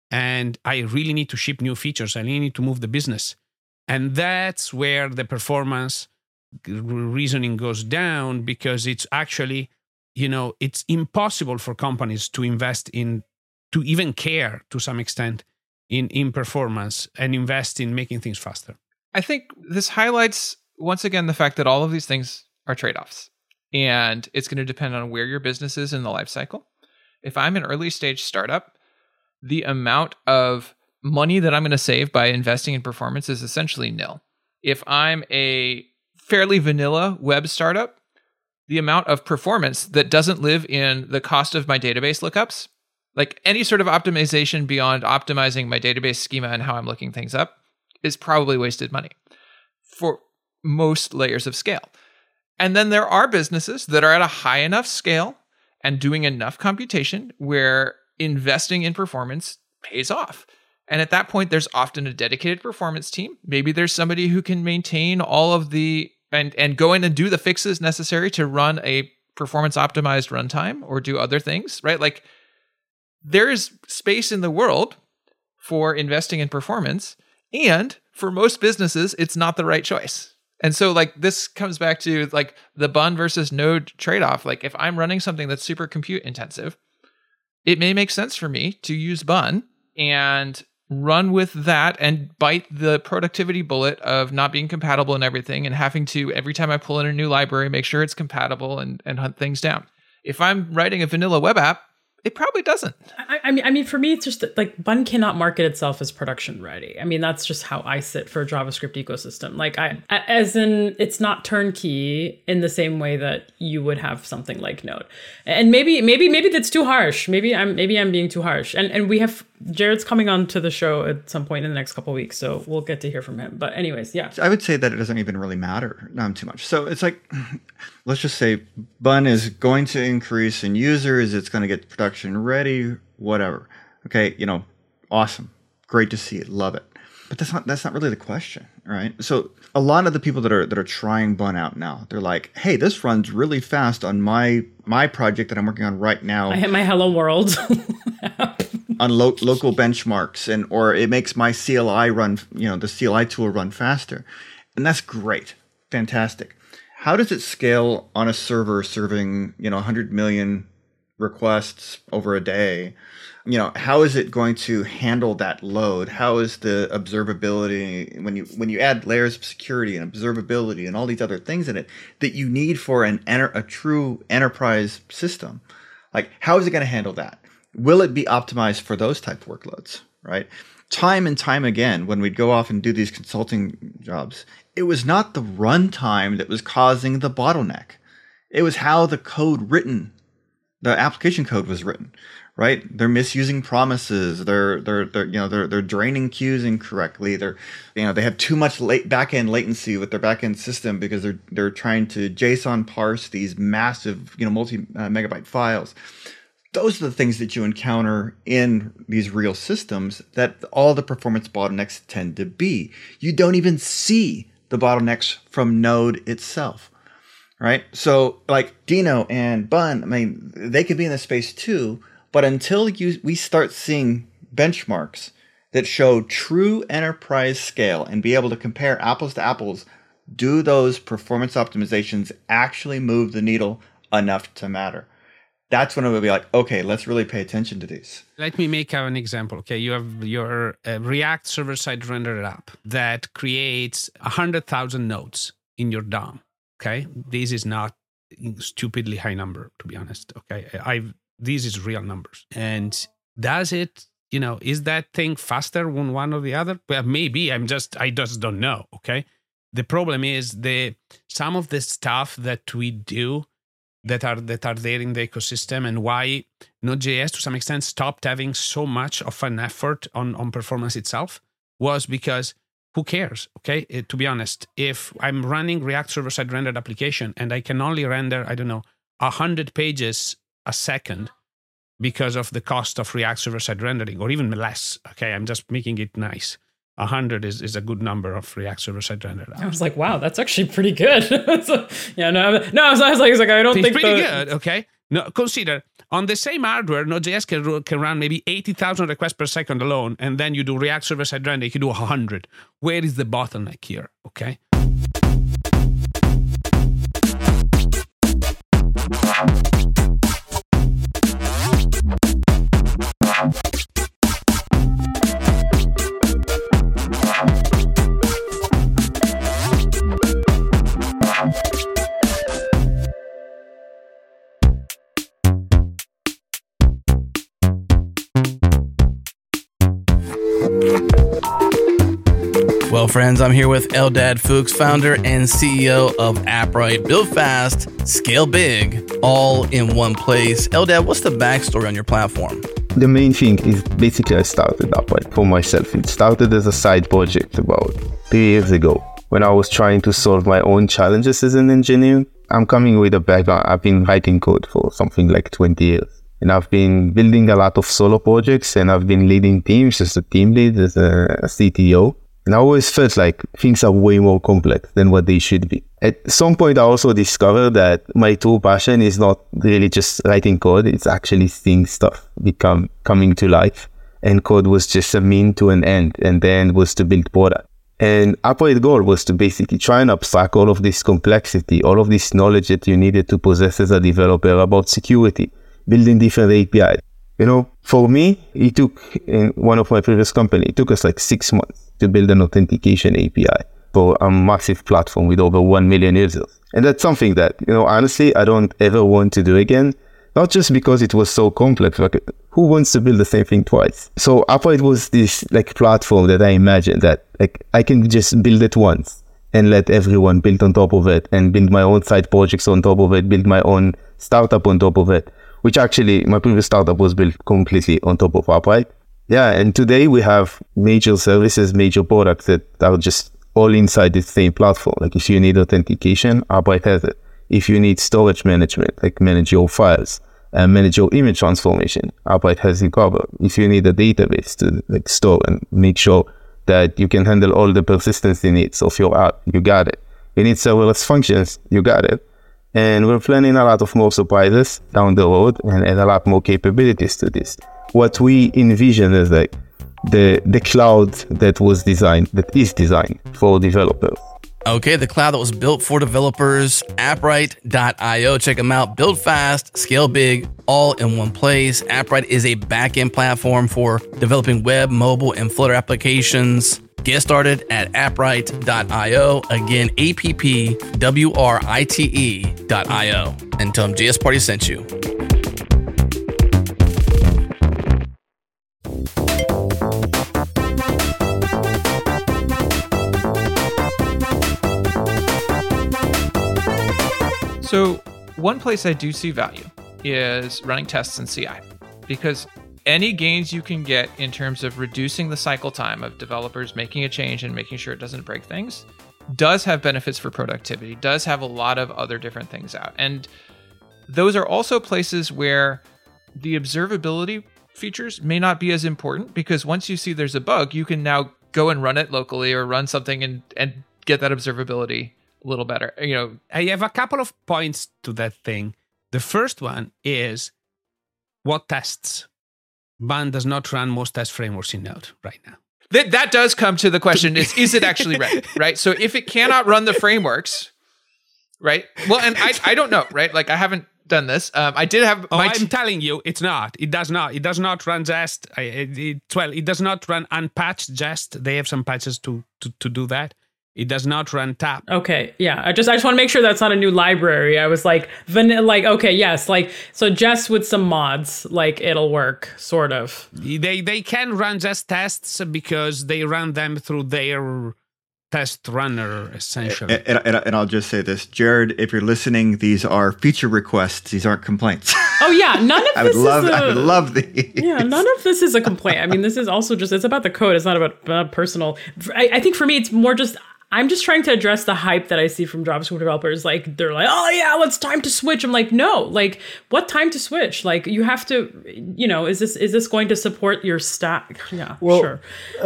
And I really need to ship new features. I really need to move the business. And that's where the performance reasoning goes down, because it's actually, it's impossible for companies to invest in, to even care to some extent in performance and invest in making things faster. I think this highlights, once again, the fact that all of these things are trade-offs, and it's going to depend on where your business is in the life cycle. If I'm an early stage startup, the amount of money that I'm going to save by investing in performance is essentially nil. If I'm a fairly vanilla web startup, the amount of performance that doesn't live in the cost of my database lookups, like any sort of optimization beyond optimizing my database schema and how I'm looking things up, is probably wasted money for most layers of scale. And then there are businesses that are at a high enough scale and doing enough computation where investing in performance pays off. And at that point, there's often a dedicated performance team. Maybe there's somebody who can maintain all of the and go in and do the fixes necessary to run a performance optimized runtime or do other things, right? Like, there is space in the world for investing in performance, and for most businesses, it's not the right choice. And so, like, this comes back to like the bun versus node trade-off. Like, if I'm running something that's super compute intensive, it may make sense for me to use bun and run with that and bite the productivity bullet of not being compatible and everything, and having to, every time I pull in a new library, make sure it's compatible and hunt things down. If I'm writing a vanilla web app, it probably doesn't. I mean, for me, it's just that, like, Bun cannot market itself as production ready. I mean, that's just how I sit for a JavaScript ecosystem. Like, as in, it's not turnkey in the same way that you would have something like Node. And maybe that's too harsh. Maybe I'm being too harsh. And we have Jared's coming on to the show at some point in the next couple of weeks, so we'll get to hear from him. But anyways, yeah. I would say that it doesn't even really matter too much. So it's like, let's just say Bun is going to increase in users. It's going to get production ready, whatever. Okay, awesome. Great to see it. Love it. But that's not really the question, right? So a lot of the people that are trying Bun out now, they're like, hey, this runs really fast on my project that I'm working on right now. I hit my Hello World on local benchmarks, or it makes my CLI run, the CLI tool run faster. And that's great. Fantastic. How does it scale on a server serving, 100 million requests over a day? How is it going to handle that load? How is the observability, when you add layers of security and observability and all these other things in it that you need for a true enterprise system? Like, how is it going to handle that? Will it be optimized for those type of workloads, right? Time and time again, when we'd go off and do these consulting jobs, it was not the runtime that was causing the bottleneck. It was how the application code was written, right? They're misusing promises. They're draining queues incorrectly. They have too much backend latency with their backend system because they're trying to JSON parse these massive, multi-megabyte files. Those are the things that you encounter in these real systems that all the performance bottlenecks tend to be. You don't even see the bottlenecks from Node itself, right? So like Dino and Bun, I mean, they could be in this space too, but until we start seeing benchmarks that show true enterprise scale and be able to compare apples to apples, do those performance optimizations actually move the needle enough to matter? That's when it would be like, okay, let's really pay attention to these. Let me make an example. Okay, you have your React server-side rendered app that creates 100,000 nodes in your DOM. Okay, this is not a stupidly high number, to be honest. Okay, these is real numbers. And does it, is that thing faster than one or the other? Well, maybe. I just don't know. Okay, the problem is some of the stuff that we do that are there in the ecosystem, and why Node.js to some extent stopped having so much of an effort on performance itself, was because who cares? Okay, to be honest, if I'm running React server-side rendered application and I can only render, 100 pages a second because of the cost of React server-side rendering, or even less. Okay, I'm just making it nice. 100 is a good number of React server-side rendered. I was like, wow, that's actually pretty good. So, yeah, no, I was like, I don't think it's pretty good. Okay, no, consider on the same hardware, Node.js can run maybe 80,000 requests per second alone, and then you do React server-side render, you can do 100. Where is the bottleneck here? Okay. Well, friends, I'm here with Eldad Fuchs, founder and CEO of Appright. Build fast, scale big, all in one place. Eldad, what's the backstory on your platform? The main thing is basically I started Appright for myself. It started as a side project about 3 years ago when I was trying to solve my own challenges as an engineer. I'm coming with a background. I've been writing code for something like 20 years. And I've been building a lot of solo projects, and I've been leading teams as a team lead, as a CTO. And I always felt like things are way more complex than what they should be. At some point, I also discovered that my true passion is not really just writing code. It's actually seeing stuff coming to life. And code was just a mean to an end, and the end was to build product. And Appright's goal was to basically try and abstract all of this complexity, all of this knowledge that you needed to possess as a developer about security, building different APIs. You know, for me, it took, in one of my previous companies, it took us like 6 months to build an authentication API for a massive platform with over 1 million users. And that's something that, honestly, I don't ever want to do again. Not just because it was so complex, like who wants to build the same thing twice? So Appright was this platform that I imagined that I can just build it once and let everyone build on top of it, and build my own side projects on top of it, build my own startup on top of it, which actually my previous startup was built completely on top of Appright. Yeah, and today we have major services, major products that are just all inside the same platform. Like if you need authentication, Appright has it. If you need storage management, like manage your files and manage your image transformation, Appright has it covered. If you need a database to store and make sure that you can handle all the persistency needs of your app, you got it. You need serverless functions, you got it. And we're planning a lot of more surprises down the road and a lot more capabilities to this. What we envision is the cloud that is designed for developers. Okay, the cloud that was built for developers, Appright.io. Check them out. Build fast, scale big, all in one place. Appright is a backend platform for developing web, mobile, and Flutter applications. Get started at Appright.io. Again, APPWRITE.io. And tell them JS Party sent you. So one place I do see value is running tests in CI, because any gains you can get in terms of reducing the cycle time of developers making a change and making sure it doesn't break things does have benefits for productivity, does have a lot of other different things out. And those are also places where the observability features may not be as important, because once you see there's a bug, you can now go and run it locally or run something and get that observability a little better. I have a couple of points to that thing. The first one is what tests. Bun does not run most test frameworks in Node right now. That does come to the question, is it actually ready, right? So if it cannot run the frameworks, right? Well, and I don't know, right? Like I haven't done this. I did have I'm telling you, it's not. It does not. It does not run Jest. It does not run unpatched Jest. They have some patches to do that. It does not run tap. Okay, yeah. I just want to make sure that's not a new library. I was like, okay, yes, so Jest with some mods, it'll work, sort of. They can run Jest tests because they run them through their test runner, essentially. And I'll just say this, Jared, if you're listening, these are feature requests. These aren't complaints. Oh yeah, none of this I would love these. Yeah, none of this is a complaint. I mean, this is also just, it's about the code. It's not about personal. I think for me, it's more just, I'm just trying to address the hype that I see from JavaScript developers. Like, they're like, oh yeah, it's time to switch. I'm like, no, like, what time to switch? Like, you have to, is this going to support your stack? Yeah, well, sure.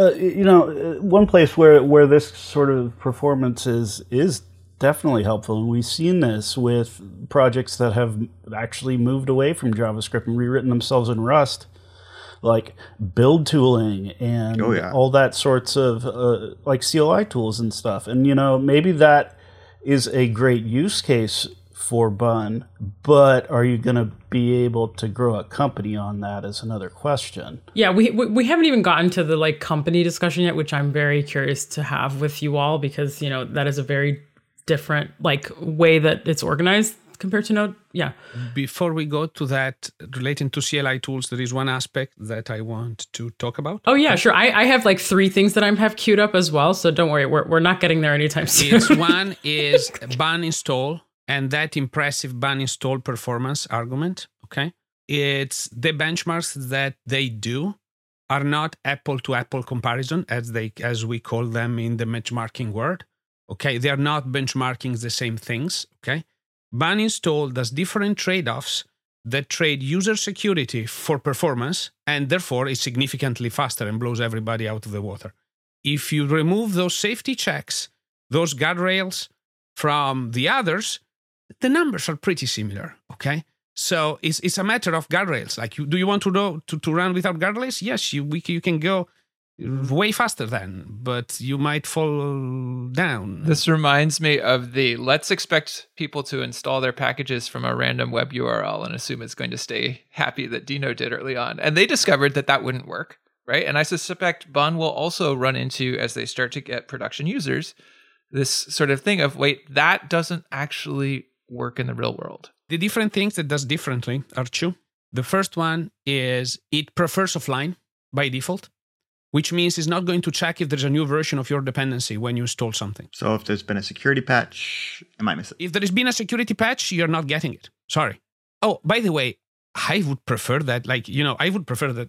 One place where this sort of performance is definitely helpful, and we've seen this with projects that have actually moved away from JavaScript and rewritten themselves in Rust, like build tooling and all that sorts of like CLI tools and stuff. And, maybe that is a great use case for Bun, but are you going to be able to grow a company on that is another question. Yeah, we haven't even gotten to the like company discussion yet, which I'm very curious to have with you all, because, that is a very different like way that it's organized compared to Node. Yeah. Before we go to that, relating to CLI tools, there is one aspect that I want to talk about. Oh yeah, sure. I have like 3 things that I have queued up as well. So don't worry, we're not getting there anytime soon. One is Bun install, and that impressive Bun install performance argument. Okay. It's the benchmarks that they do are not apple to apple comparison as we call them in the benchmarking world. Okay, they are not benchmarking the same things. Okay, Bun install does different trade-offs that trade user security for performance, and therefore is significantly faster and blows everybody out of the water. If you remove those safety checks, those guardrails from the others, the numbers are pretty similar. Okay, so it's a matter of guardrails. Like, do you want to run without guardrails? Yes, you can go way faster then, but you might fall down. This reminds me of let's expect people to install their packages from a random web URL and assume it's going to stay happy that Dino did early on. And they discovered that wouldn't work, right? And I suspect Bun will also run into, as they start to get production users, this sort of thing of, wait, that doesn't actually work in the real world. The different things it does differently are 2. The first one is it prefers offline by default, which means it's not going to check if there's a new version of your dependency when you install something. So if there's been a security patch, it might miss it. If there has been a security patch, you're not getting it. Sorry. Oh, by the way, I would prefer that. I would prefer that.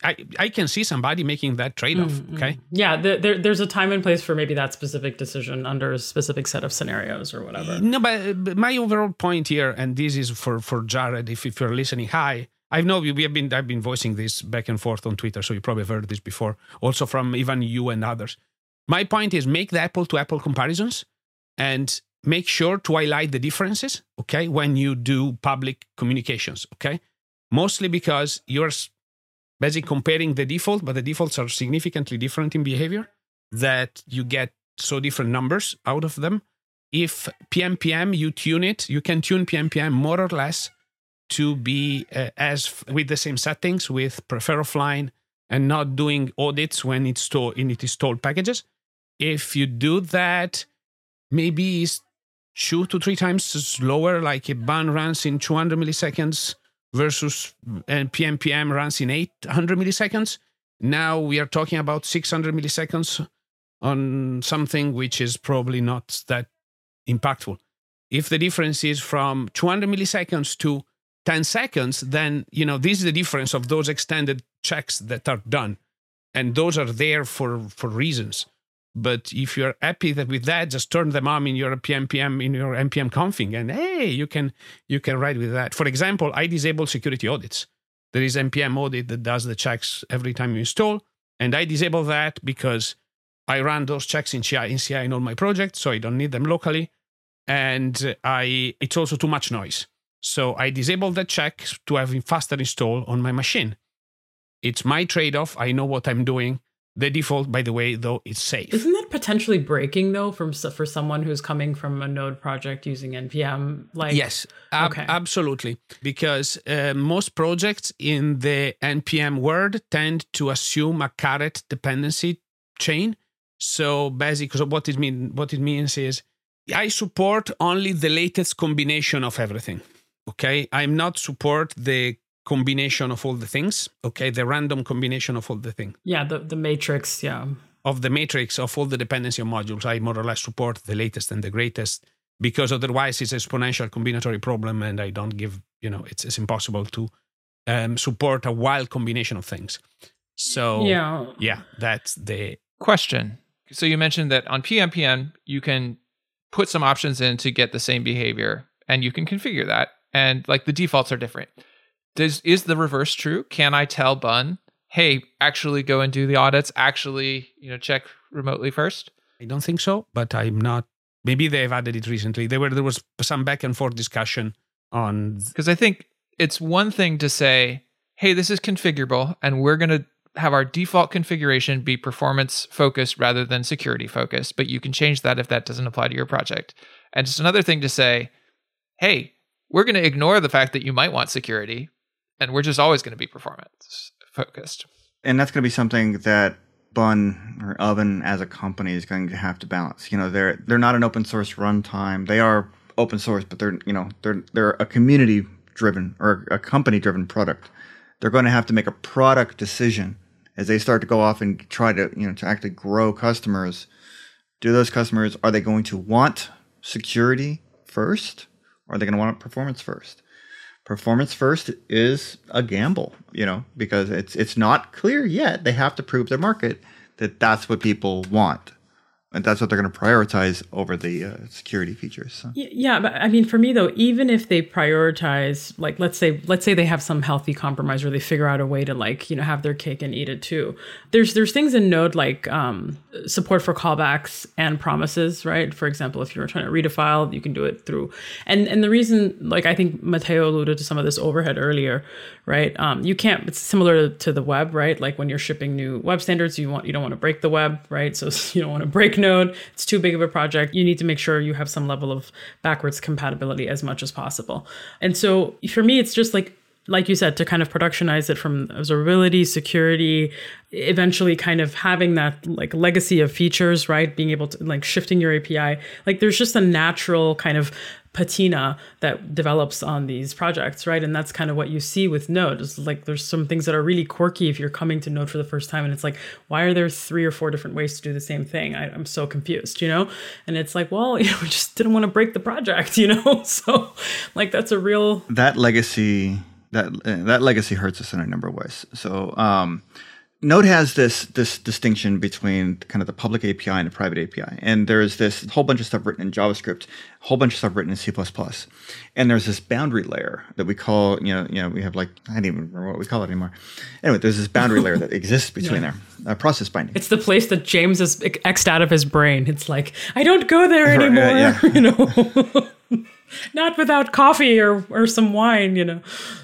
I can see somebody making that trade-off, okay? Yeah, there's a time and place for maybe that specific decision under a specific set of scenarios or whatever. No, but my overall point here, and this is for Jared, if you're listening, hi. I've been voicing this back and forth on Twitter, so you probably have heard this before, also from even you and others. My point is, make the apple-to-apple comparisons and make sure to highlight the differences, okay, when you do public communications, okay? Mostly because you're basically comparing the default, but the defaults are significantly different in behavior, that you get so different numbers out of them. If PMPM, you tune it, you can tune PMPM more or less to be as with the same settings, with prefer offline and not doing audits when it's installed packages. If you do that, maybe it's 2 to 3 times slower, like a Bun runs in 200 milliseconds versus PMPM runs in 800 milliseconds. Now we are talking about 600 milliseconds on something which is probably not that impactful. If the difference is from 200 milliseconds to 10 seconds, then, this is the difference of those extended checks that are done. And those are there for reasons. But if you're happy with that, just turn them on in your PMPM, in your NPM config, and hey, you can ride with that. For example, I disable security audits. There is NPM audit that does the checks every time you install. And I disable that because I run those checks in CI in all my projects, so I don't need them locally. And it's also too much noise. So I disable that check to have a faster install on my machine. It's my trade-off. I know what I'm doing. The default, by the way, though, is safe. Isn't that potentially breaking, though, for someone who's coming from a Node project using NPM? Yes, okay. Absolutely. Because most projects in the NPM world tend to assume a caret dependency chain. So basically, what it means is I support only the latest combination of everything. Okay, I'm not support the combination of all the things. Okay, the random combination of all the things. Yeah, the matrix. Yeah. of the matrix of all the dependency on modules. I more or less support the latest and the greatest, because otherwise it's an exponential combinatory problem, and I don't give, it's impossible to support a wild combination of things. So yeah, that's the question. So you mentioned that on PNPN, you can put some options in to get the same behavior, and you can configure that. And like the defaults are different. Is the reverse true? Can I tell Bun, hey, actually go and do the audits, actually, check remotely first? I don't think so, but I'm not. Maybe they've added it recently. There was some back and forth discussion on. Because I think it's one thing to say, hey, this is configurable, and we're going to have our default configuration be performance focused rather than security focused, but you can change that if that doesn't apply to your project. And it's another thing to say, hey, we're going to ignore the fact that you might want security, and we're just always going to be performance focused. And that's going to be something that Bun or Oven as a company is going to have to balance. They're not an open source runtime. They are open source, but they're a community driven or a company driven product. They're going to have to make a product decision as they start to go off and try to to actually grow customers. Are they going to want security first? Or are they going to want performance first? Performance first is a gamble, because it's not clear yet. They have to prove their market that that's what people want. And that's what they're going to prioritize over the security features. So. Yeah, but I mean, for me though, even if they prioritize, like let's say they have some healthy compromise, or they figure out a way to have their cake and eat it too. There's things in Node like support for callbacks and promises, right? For example, if you're trying to read a file, you can do it through. And the reason, like I think Matteo alluded to some of this overhead earlier, right? You can't. It's similar to the web, right? Like when you're shipping new web standards, you don't want to break the web, right? So you don't want to break Node. It's too big of a project. You need to make sure you have some level of backwards compatibility as much as possible. And so for me, it's just like you said, to kind of productionize it from observability, security, eventually kind of having that like legacy of features, right? Being able to like shifting your API. Like there's just a natural kind of patina that develops on these projects, right? And that's kind of what you see with Node. It's like there's some things that are really quirky if you're coming to Node for the first time, and it's like, why are there 3 or 4 different ways to do the same thing? I'm so confused, And it's like, well, we just didn't want to break the project, So like that's a real that legacy hurts us in a number of ways. So Node has this distinction between kind of the public API and the private API. And there's this whole bunch of stuff written in JavaScript, a whole bunch of stuff written in C++. And there's this boundary layer that we call, we have like, I don't even remember what we call it anymore. Anyway, there's this boundary layer that exists between there, process binding. It's the place that James has X'd out of his brain. It's like, I don't go there anymore, Not without coffee or some wine,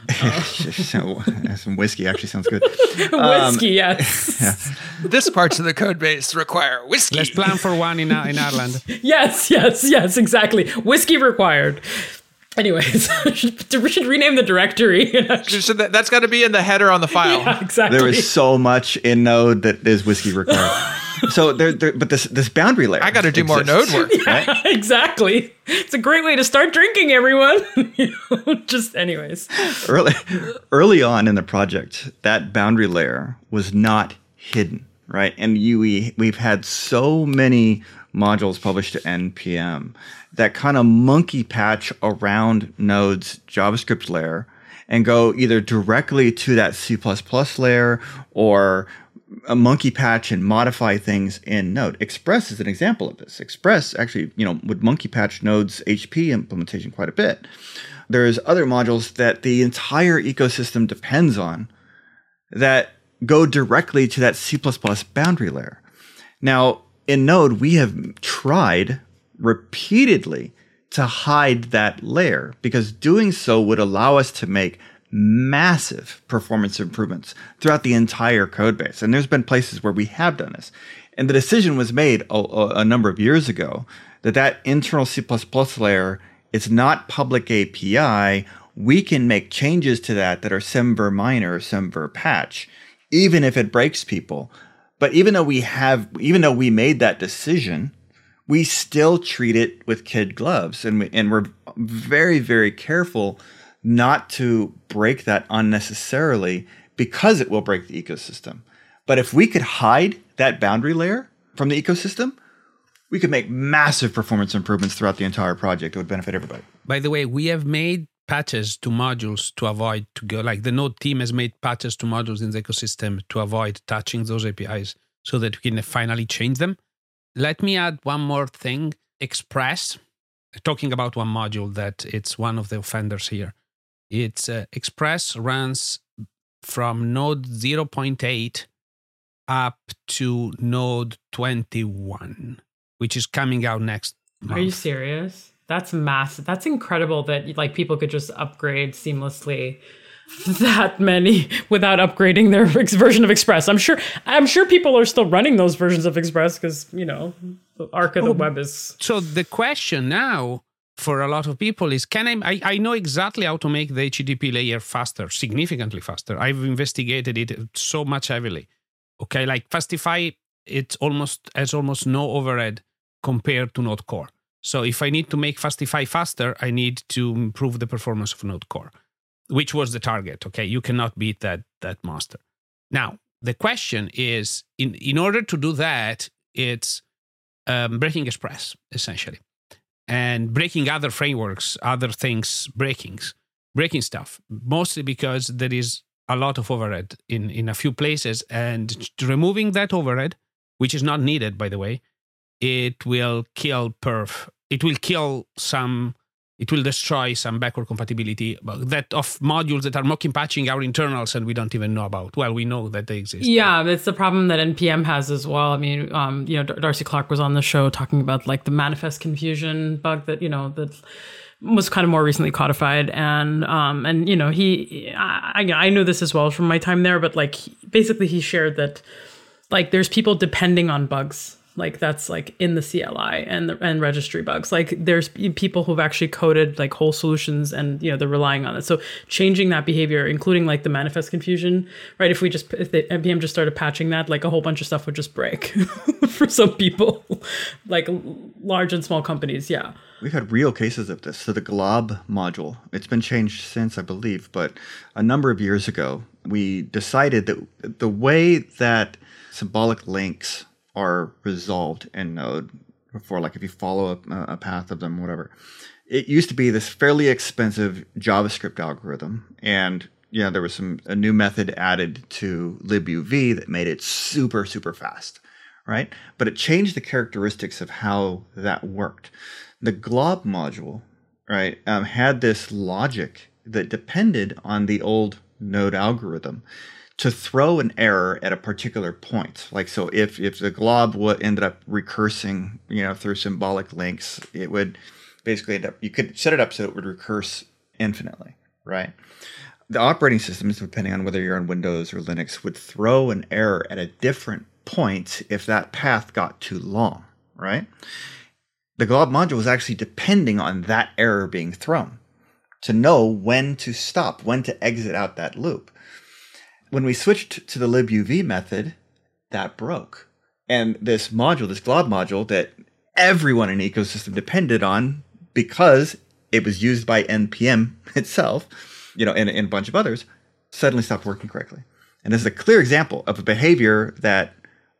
Some whiskey actually sounds good. Whiskey, yes. Yeah. This parts of the code base require whiskey. Let's plan for one in Ireland. Yes, exactly. Whiskey required. Anyways, we should rename the directory. So that's got to be in the header on the file. Yeah, exactly. There is so much in Node that is whiskey required. So but this boundary layer. I got to do more Node work. Yeah, right? Exactly. It's a great way to start drinking, everyone. Just anyways. Early on in the project, that boundary layer was not hidden, right? And we've had so many modules published to NPM that kind of monkey patch around Node's JavaScript layer and go either directly to that C++ layer or a monkey patch and modify things in Node. Express is an example of this. Express actually, would monkey patch Node's HP implementation quite a bit. There's other modules that the entire ecosystem depends on that go directly to that C++ boundary layer. Now, in Node, we have tried repeatedly to hide that layer because doing so would allow us to make massive performance improvements throughout the entire code base. And there's been places where we have done this. And the decision was made a number of years ago that internal C++ layer is not public API. We can make changes to that are semver minor, semver patch, even if it breaks people. But even though we made that decision, we still treat it with kid gloves. And we're very, very careful not to break that unnecessarily because it will break the ecosystem. But if we could hide that boundary layer, from the ecosystem, we could make massive performance improvements throughout the entire project. It would benefit everybody. By the way, we have made patches to modules to avoid to go, like the Node team has made patches to modules in the ecosystem to avoid touching those APIs so that we can finally change them. Let me add one more thing. Express, talking about one module that it's one of the offenders here. It's Express runs from Node 0.8 up to Node 21, which is coming out next month. Are you serious? That's massive. That's incredible that like people could just upgrade seamlessly that many without upgrading their version of Express. I'm sure people are still running those versions of Express because, you know, the arc of the web is... So the question now for a lot of people is, I know exactly how to make the HTTP layer faster, significantly faster. I've investigated it so much heavily. Okay, like Fastify, has almost no overhead compared to Node Core. So if I need to make Fastify faster, I need to improve the performance of Node Core, which was the target. Okay, you cannot beat that master. Now, the question is, in order to do that, it's breaking Express, essentially, and breaking other frameworks, other things, breaking stuff, mostly because there is a lot of overhead in a few places, and removing that overhead, which is not needed, by the way, it will kill perf. It will destroy some backward compatibility that of modules that are mocking patching our internals and we don't even know about. Well, we know that they exist. Yeah, it's the problem that NPM has as well. I mean, Darcy Clark was on the show talking about like the manifest confusion bug that, that was kind of more recently codified. And I know this as well from my time there, but like basically he shared that like there's people depending on bugs. Like that's like in the CLI and registry bugs. Like there's people who've actually coded like whole solutions and they're relying on it. So changing that behavior, including like the manifest confusion, right? If the NPM just started patching that, like a whole bunch of stuff would just break for some people, like large and small companies. Yeah. We've had real cases of this. So the glob module, it's been changed since, I believe, but a number of years ago, we decided that the way that symbolic links are resolved in Node before, like if you follow a path of them, whatever. It used to be this fairly expensive JavaScript algorithm. And there was a new method added to libuv that made it super, super fast, right? But it changed the characteristics of how that worked. The glob module, right, had this logic that depended on the old Node algorithm to throw an error at a particular point. Like, so if the glob ended up recursing, through symbolic links, it would basically end up, you could set it up so it would recurse infinitely, right? The operating systems, depending on whether you're on Windows or Linux, would throw an error at a different point if that path got too long, right? The glob module was actually depending on that error being thrown to know when to stop, when to exit out that loop. When we switched to the libuv method, that broke. And this module, this glob module that everyone in the ecosystem depended on because it was used by NPM itself, and a bunch of others, suddenly stopped working correctly. And this is a clear example of a behavior that,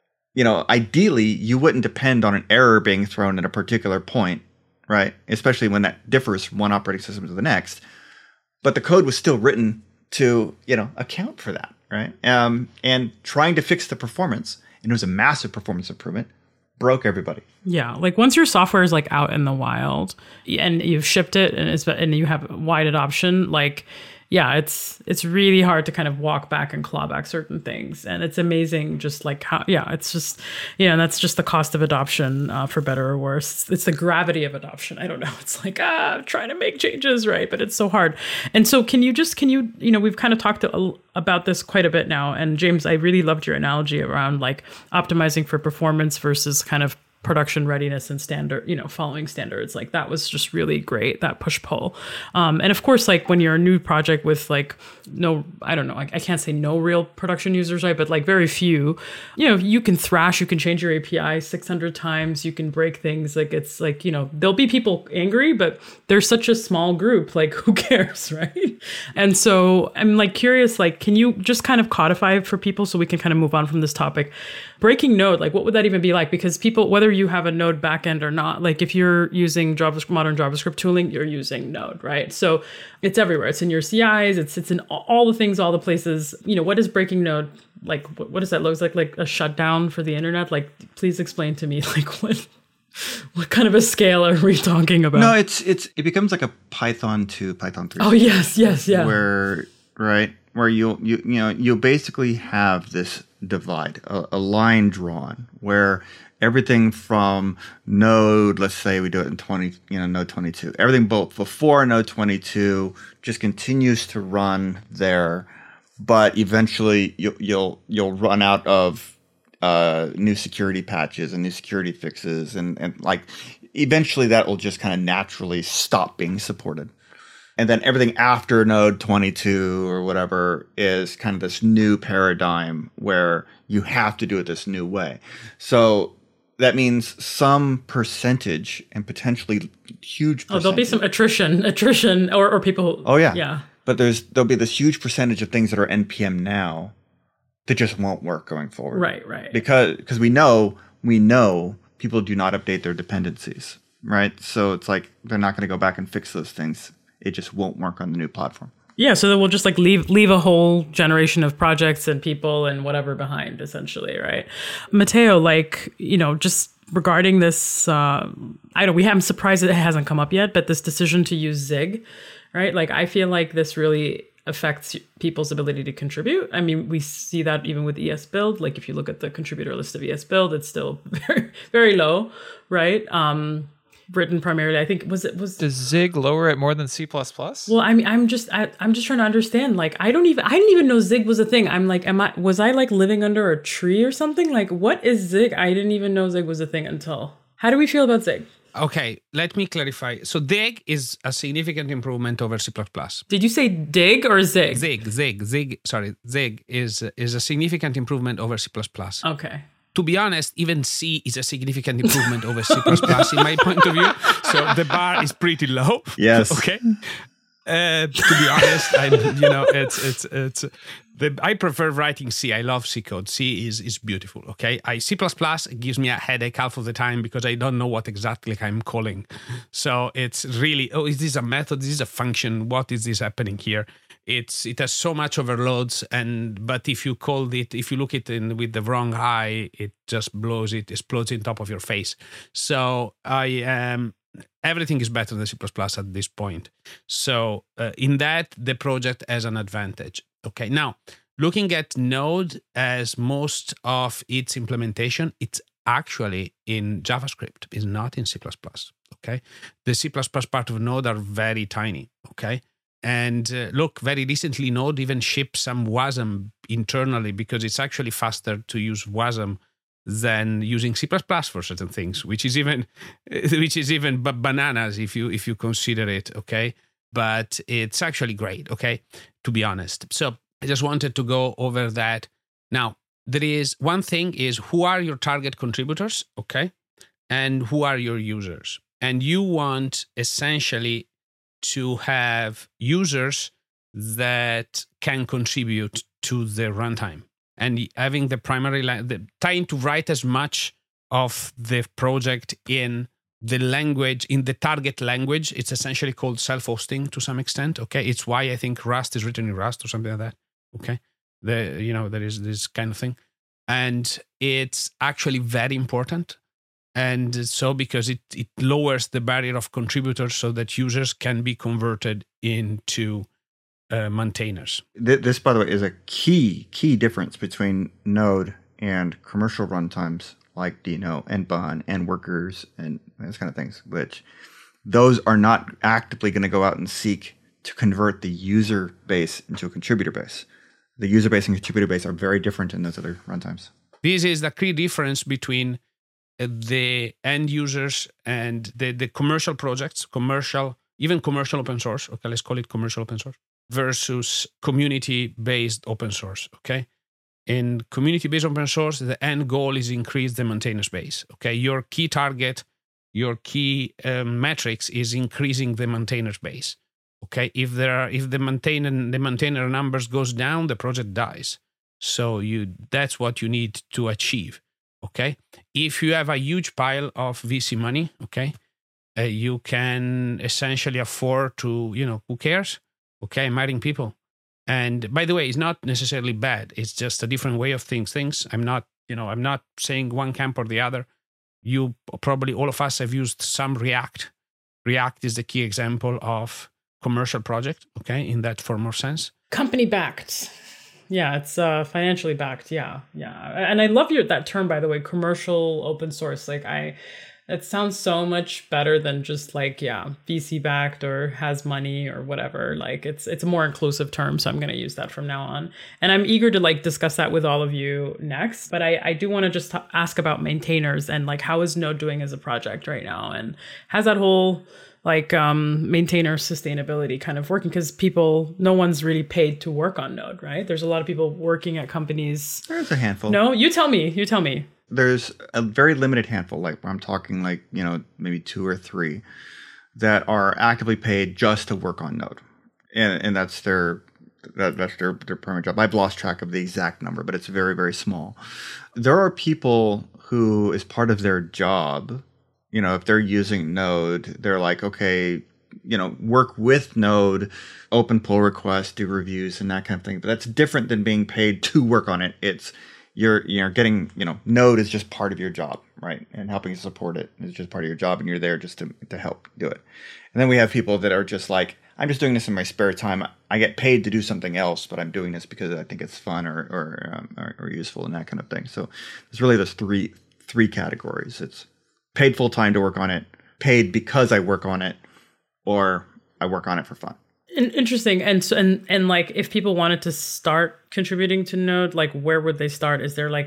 ideally you wouldn't depend on an error being thrown at a particular point, right? Especially when that differs from one operating system to the next. But the code was still written to, account for that. Right. And trying to fix the performance, and it was a massive performance improvement, broke everybody. Yeah. Like once your software is like out in the wild and you've shipped it and you have wide adoption, like, yeah, it's really hard to kind of walk back and claw back certain things. And it's amazing just like how, it's just, and that's just the cost of adoption, for better or worse. It's the gravity of adoption. I don't know. It's like, trying to make changes, right? But it's so hard. And so can you, we've kind of talked about this quite a bit now. And James, I really loved your analogy around like optimizing for performance versus kind of production readiness and standard, following standards. Like that was just really great, that push-pull. And of course, like when you're a new project with like I can't say no real production users, right? But like very few, you can thrash, you can change your API 600 times, you can break things. Like it's like, there'll be people angry, but there's such a small group, like who cares, right? And so I'm like curious, like, can you just kind of codify for people so we can kind of move on from this topic? Breaking Node, like what would that even be like? Because people, whether you have a Node backend or not, like if you're using modern JavaScript tooling, you're using Node, right? So it's everywhere. It's in your CIs, it's in all the things, all the places. What is breaking Node? Like, what does that look like? Like a shutdown for the internet? Like, please explain to me, like what kind of a scale are we talking about? No, it becomes like a Python 2, Python 3. Oh, yes, yeah. Where you'll basically have this divide, a line drawn where everything from Node, let's say we do it in Node 22, everything before Node 22 just continues to run there, but eventually you'll run out of new security patches and new security fixes, and like eventually that will just kind of naturally stop being supported. And then everything after Node 22 or whatever is kind of this new paradigm where you have to do it this new way. So that means some percentage and potentially huge percentage. There'll be some attrition or people. Oh, yeah. Yeah. But there'll be this huge percentage of things that are NPM now that just won't work going forward. Right. Because we know people do not update their dependencies, right? So it's like they're not going to go back and fix those things. It just won't work on the new platform. Yeah, so then we'll just like leave a whole generation of projects and people and whatever behind, essentially, right? Matteo, like, just regarding this, I'm surprised that it hasn't come up yet, but this decision to use Zig, right? Like, I feel like this really affects people's ability to contribute. I mean, we see that even with ESBuild. Like, if you look at the contributor list of ESBuild, it's still very, very low, right? Written primarily, I think does Zig lower it more than C++? Well, I mean, I'm just trying to understand. Like, I didn't even know Zig was a thing. I'm like, was I like living under a tree or something? Like, what is Zig? I didn't even know Zig was a thing until. How do we feel about Zig? Okay, let me clarify. So Zig is a significant improvement over C++. Did you say dig or Zig? Zig. Sorry, Zig is a significant improvement over C++. Okay. To be honest, even C is a significant improvement over C++ in my point of view. So the bar is pretty low. Yes. Okay. To be honest, I prefer writing C. I love C code. C is beautiful. Okay. C++ gives me a headache half of the time because I don't know what exactly I'm calling. So it's really, is this a method? Is this a function? What is this happening here? It has so much overloads, but if you look it in with the wrong eye, it just explodes in top of your face. So everything is better than C++ at this point. So in that, the project has an advantage. Okay, now looking at Node as most of its implementation, it's actually in JavaScript, it's not in C++. Okay, the C++ part of Node are very tiny. Okay. And look, very recently, Node even shipped some WASM internally because it's actually faster to use WASM than using C++ for certain things, which is even bananas if you consider it. Okay, but it's actually great. Okay, to be honest. So I just wanted to go over that. Now, there is one thing: is who are your target contributors? Okay, and who are your users? And you want essentially to have users that can contribute to the runtime, and having the primary trying to write as much of the project in the language, in the target language. It's essentially called self-hosting to some extent. Okay, it's why I think Rust is written in Rust or something like that. Okay, there is this kind of thing, and it's actually very important. And so because it lowers the barrier of contributors so that users can be converted into maintainers. This, by the way, is a key difference between Node and commercial runtimes like Deno and Bun and Workers and those kind of things, which those are not actively going to go out and seek to convert the user base into a contributor base. The user base and contributor base are very different in those other runtimes. This is the key difference between the end users and the commercial projects, even commercial open source, okay, let's call it commercial open source, versus community-based open source, okay? In community-based open source, the end goal is increase the maintainers base, okay? Your key target, your key metrics is increasing the maintainers base, okay? If the maintainer numbers goes down, the project dies. So that's what you need to achieve, okay? If you have a huge pile of VC money, okay, you can essentially afford to, who cares? Okay, I'm hiring people. And by the way, it's not necessarily bad. It's just a different way of things. I'm not saying one camp or the other. You probably, all of us have used some React. React is the key example of commercial project, okay, in that formal sense. Company backed. Yeah, it's financially backed. Yeah. And I love that term, by the way, commercial open source. It sounds so much better than just VC backed or has money or whatever. It's a more inclusive term, so I'm going to use that from now on. And I'm eager to discuss that with all of you next. But I do want to just ask about maintainers and how is Node doing as a project right now, and has that whole maintainer sustainability kind of working, because no one's really paid to work on Node, right? There's a lot of people working at companies. There's a handful. No, you tell me. There's a very limited handful, I'm talking maybe 2 or 3 that are actively paid just to work on Node. And that's their permanent job. I've lost track of the exact number, but it's very, very small. There are people who, as part of their job, if they're using Node, they're okay, work with Node, open pull requests, do reviews and that kind of thing. But that's different than being paid to work on it. It's you're getting, Node is just part of your job, right? And helping support it is just part of your job, and you're there just to help do it. And then we have people that are just I'm just doing this in my spare time. I get paid to do something else, but I'm doing this because I think it's fun or useful and that kind of thing. So there's really those three categories. It's paid full time to work on it, paid because I work on it, or I work on it for fun. Interesting. And if people wanted to start contributing to Node, where would they start? Is there a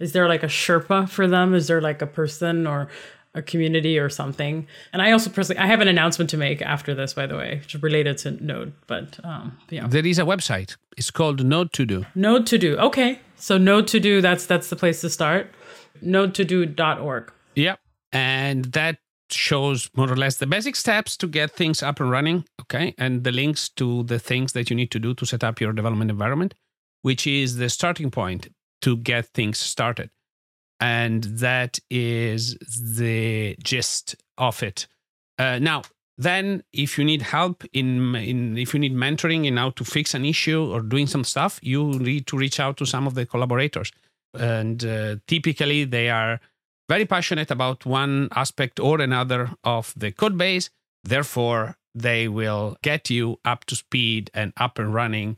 Sherpa for them? Is there a person or a community or something? And I also personally, I have an announcement to make after this, by the way, which is related to Node. But there is a website. It's called Node to Do. Node to Do. Okay, so Node to Do. That's the place to start. Nodetodo.org. Yeah. And that shows more or less the basic steps to get things up and running, okay? And the links to the things that you need to do to set up your development environment, which is the starting point to get things started. And that is the gist of it. Now, then if you need help if you need mentoring in how to fix an issue or doing some stuff, you need to reach out to some of the collaborators. And typically they are very passionate about one aspect or another of the code base. Therefore, they will get you up to speed and up and running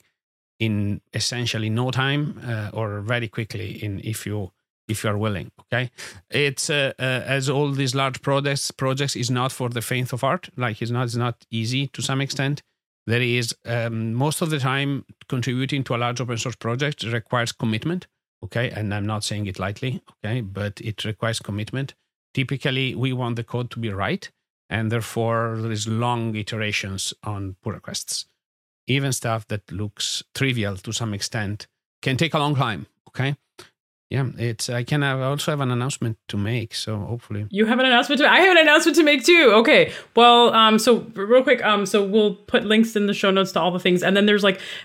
in essentially no time or very quickly if you are willing. Okay, it's as all these large projects is not for the faint of heart. It's not easy to some extent. There is most of the time contributing to a large open source project requires commitment. Okay, and I'm not saying it lightly, okay, but it requires commitment. Typically, we want the code to be right, and therefore there is long iterations on pull requests. Even stuff that looks trivial to some extent can take a long time, okay? Yeah, I also have an announcement to make, so hopefully. You have an announcement to make? I have an announcement to make too. Okay, well, so real quick, so we'll put links in the show notes to all the things. And then there's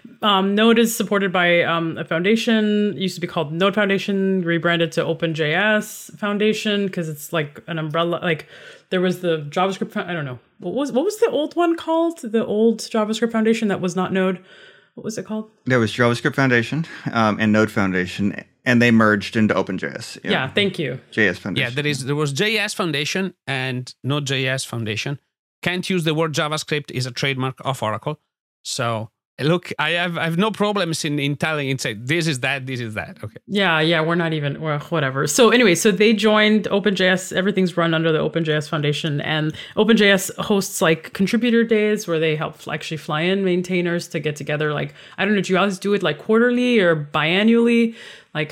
Node is supported by a foundation. It used to be called Node Foundation, rebranded to OpenJS Foundation because it's an umbrella. There was the JavaScript, I don't know. What was the old one called? The old JavaScript Foundation that was not Node. What was it called? There was JavaScript Foundation and Node Foundation, and they merged into OpenJS. Yeah, thank you. JS Foundation. Yeah, there was JS Foundation and Node.js Foundation. Can't use the word JavaScript is a trademark of Oracle. So Look, I have no problems in telling and say this is that. Okay. Yeah, we're not even, well, whatever. So anyway, so they joined OpenJS. Everything's run under the OpenJS Foundation, and OpenJS hosts like contributor days where they help actually fly in maintainers to get together. Like, I don't know, do you always do it like quarterly or biannually? Like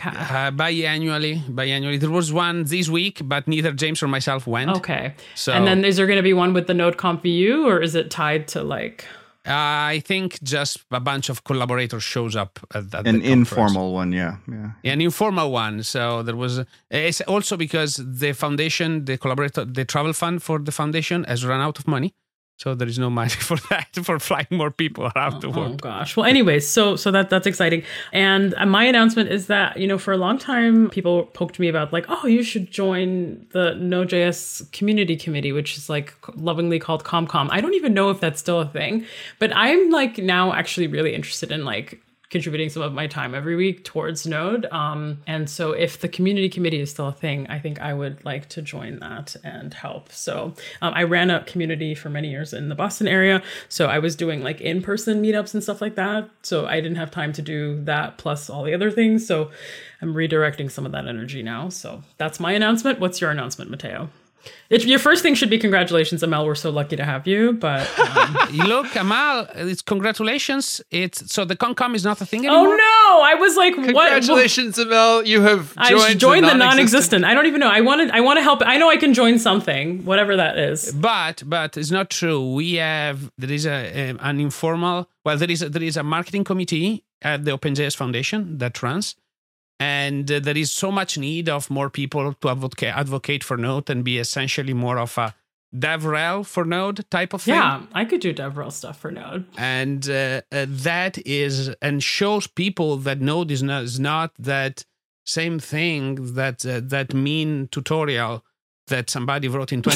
biannually. There was one this week, but neither James or myself went. Okay. So, and then is there going to be one with the NodeConf VU, or is it tied to like... I think just a bunch of collaborators shows up at an informal one, yeah, an informal one. So there was. It's also because the foundation, the travel fund for the foundation has run out of money, so there is no money for that, for flying more people around the world. Oh gosh. Well, anyways, so that's exciting. And my announcement is that, for a long time, people poked me about like, oh, you should join the Node.js community committee, which is like lovingly called ComCom. I don't even know if that's still a thing, but I'm like now actually really interested in like contributing some of my time every week towards Node. And so if the community committee is still a thing, I think I would like to join that and help. So I ran a community for many years in the Boston area. So I was doing like in-person meetups and stuff like that. So I didn't have time to do that plus all the other things. So I'm redirecting some of that energy now. So that's my announcement. What's your announcement, Matteo? Your first thing should be congratulations, Amal. We're so lucky to have you. But look, Amal, it's congratulations. So the ComCom is not a thing anymore. Oh no! I was like, congratulations, Amal. You have joined the non-existent. I don't even know. I want to help. I know I can join something, whatever that is. But it's not true. There is an informal. Well, there is a marketing committee at the OpenJS Foundation that runs. And there is so much need of more people to advocate for Node and be essentially more of a DevRel for Node type of thing. Yeah, I could do DevRel stuff for Node. And that is, and shows people that Node is not that same thing, that mean tutorial that somebody wrote in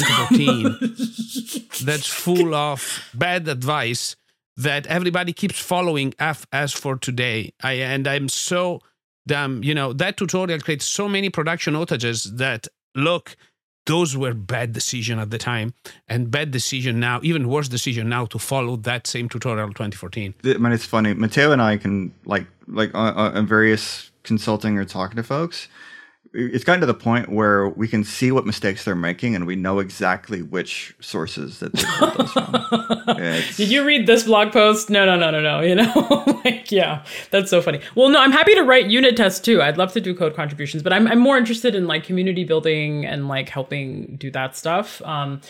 2014 that's full of bad advice that everybody keeps following as for today. I'm so... that tutorial creates so many production outages that, look, those were bad decision at the time and bad decision now, even worse decision now to follow that same tutorial in 2014. I mean, it's funny. Matteo and I can, like on various consulting or talking to folks, it's gotten to the point where we can see what mistakes they're making and we know exactly which sources that they pulled those from. Did you read this blog post? No. Like, yeah, that's so funny. Well, no, I'm happy to write unit tests too. I'd love to do code contributions, but I'm more interested in like community building and like helping do that stuff.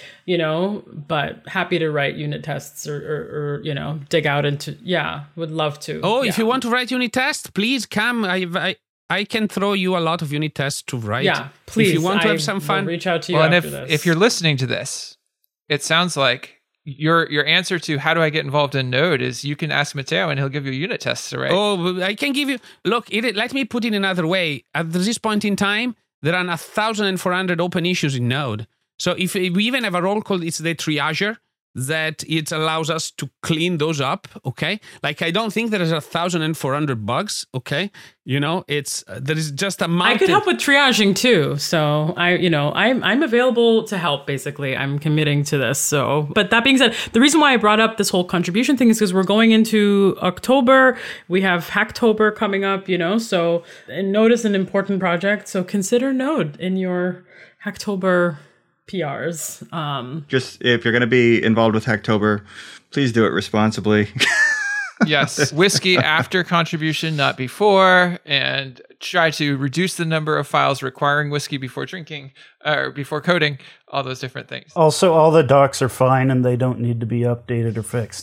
But happy to write unit tests or dig out into, would love to. Oh, if you want to write unit tests, please come. I can throw you a lot of unit tests to write. Yeah, please. If you want to have some fun, reach out to you after this. And if you're listening to this, it sounds like your answer to how do I get involved in Node is you can ask Matteo and he'll give you unit tests, right? Oh, I can give you... Look, let me put it another way. At this point in time, there are 1,400 open issues in Node. So if we even have a role called it's the triager, that it allows us to clean those up, okay? Like, I don't think there is 1,400 bugs, okay? There is just a mountain. I could help with triaging too, so I'm available to help. Basically, I'm committing to this. So, but that being said, the reason why I brought up this whole contribution thing is because we're going into October. We have Hacktober coming up, So, and Node is an important project, so consider Node in your Hacktober PRs. Just if you're going to be involved with Hacktober, please do it responsibly. Yes, whiskey after contribution, not before, and try to reduce the number of files requiring whiskey before drinking or before coding, all those different things. Also, all the docs are fine and they don't need to be updated or fixed.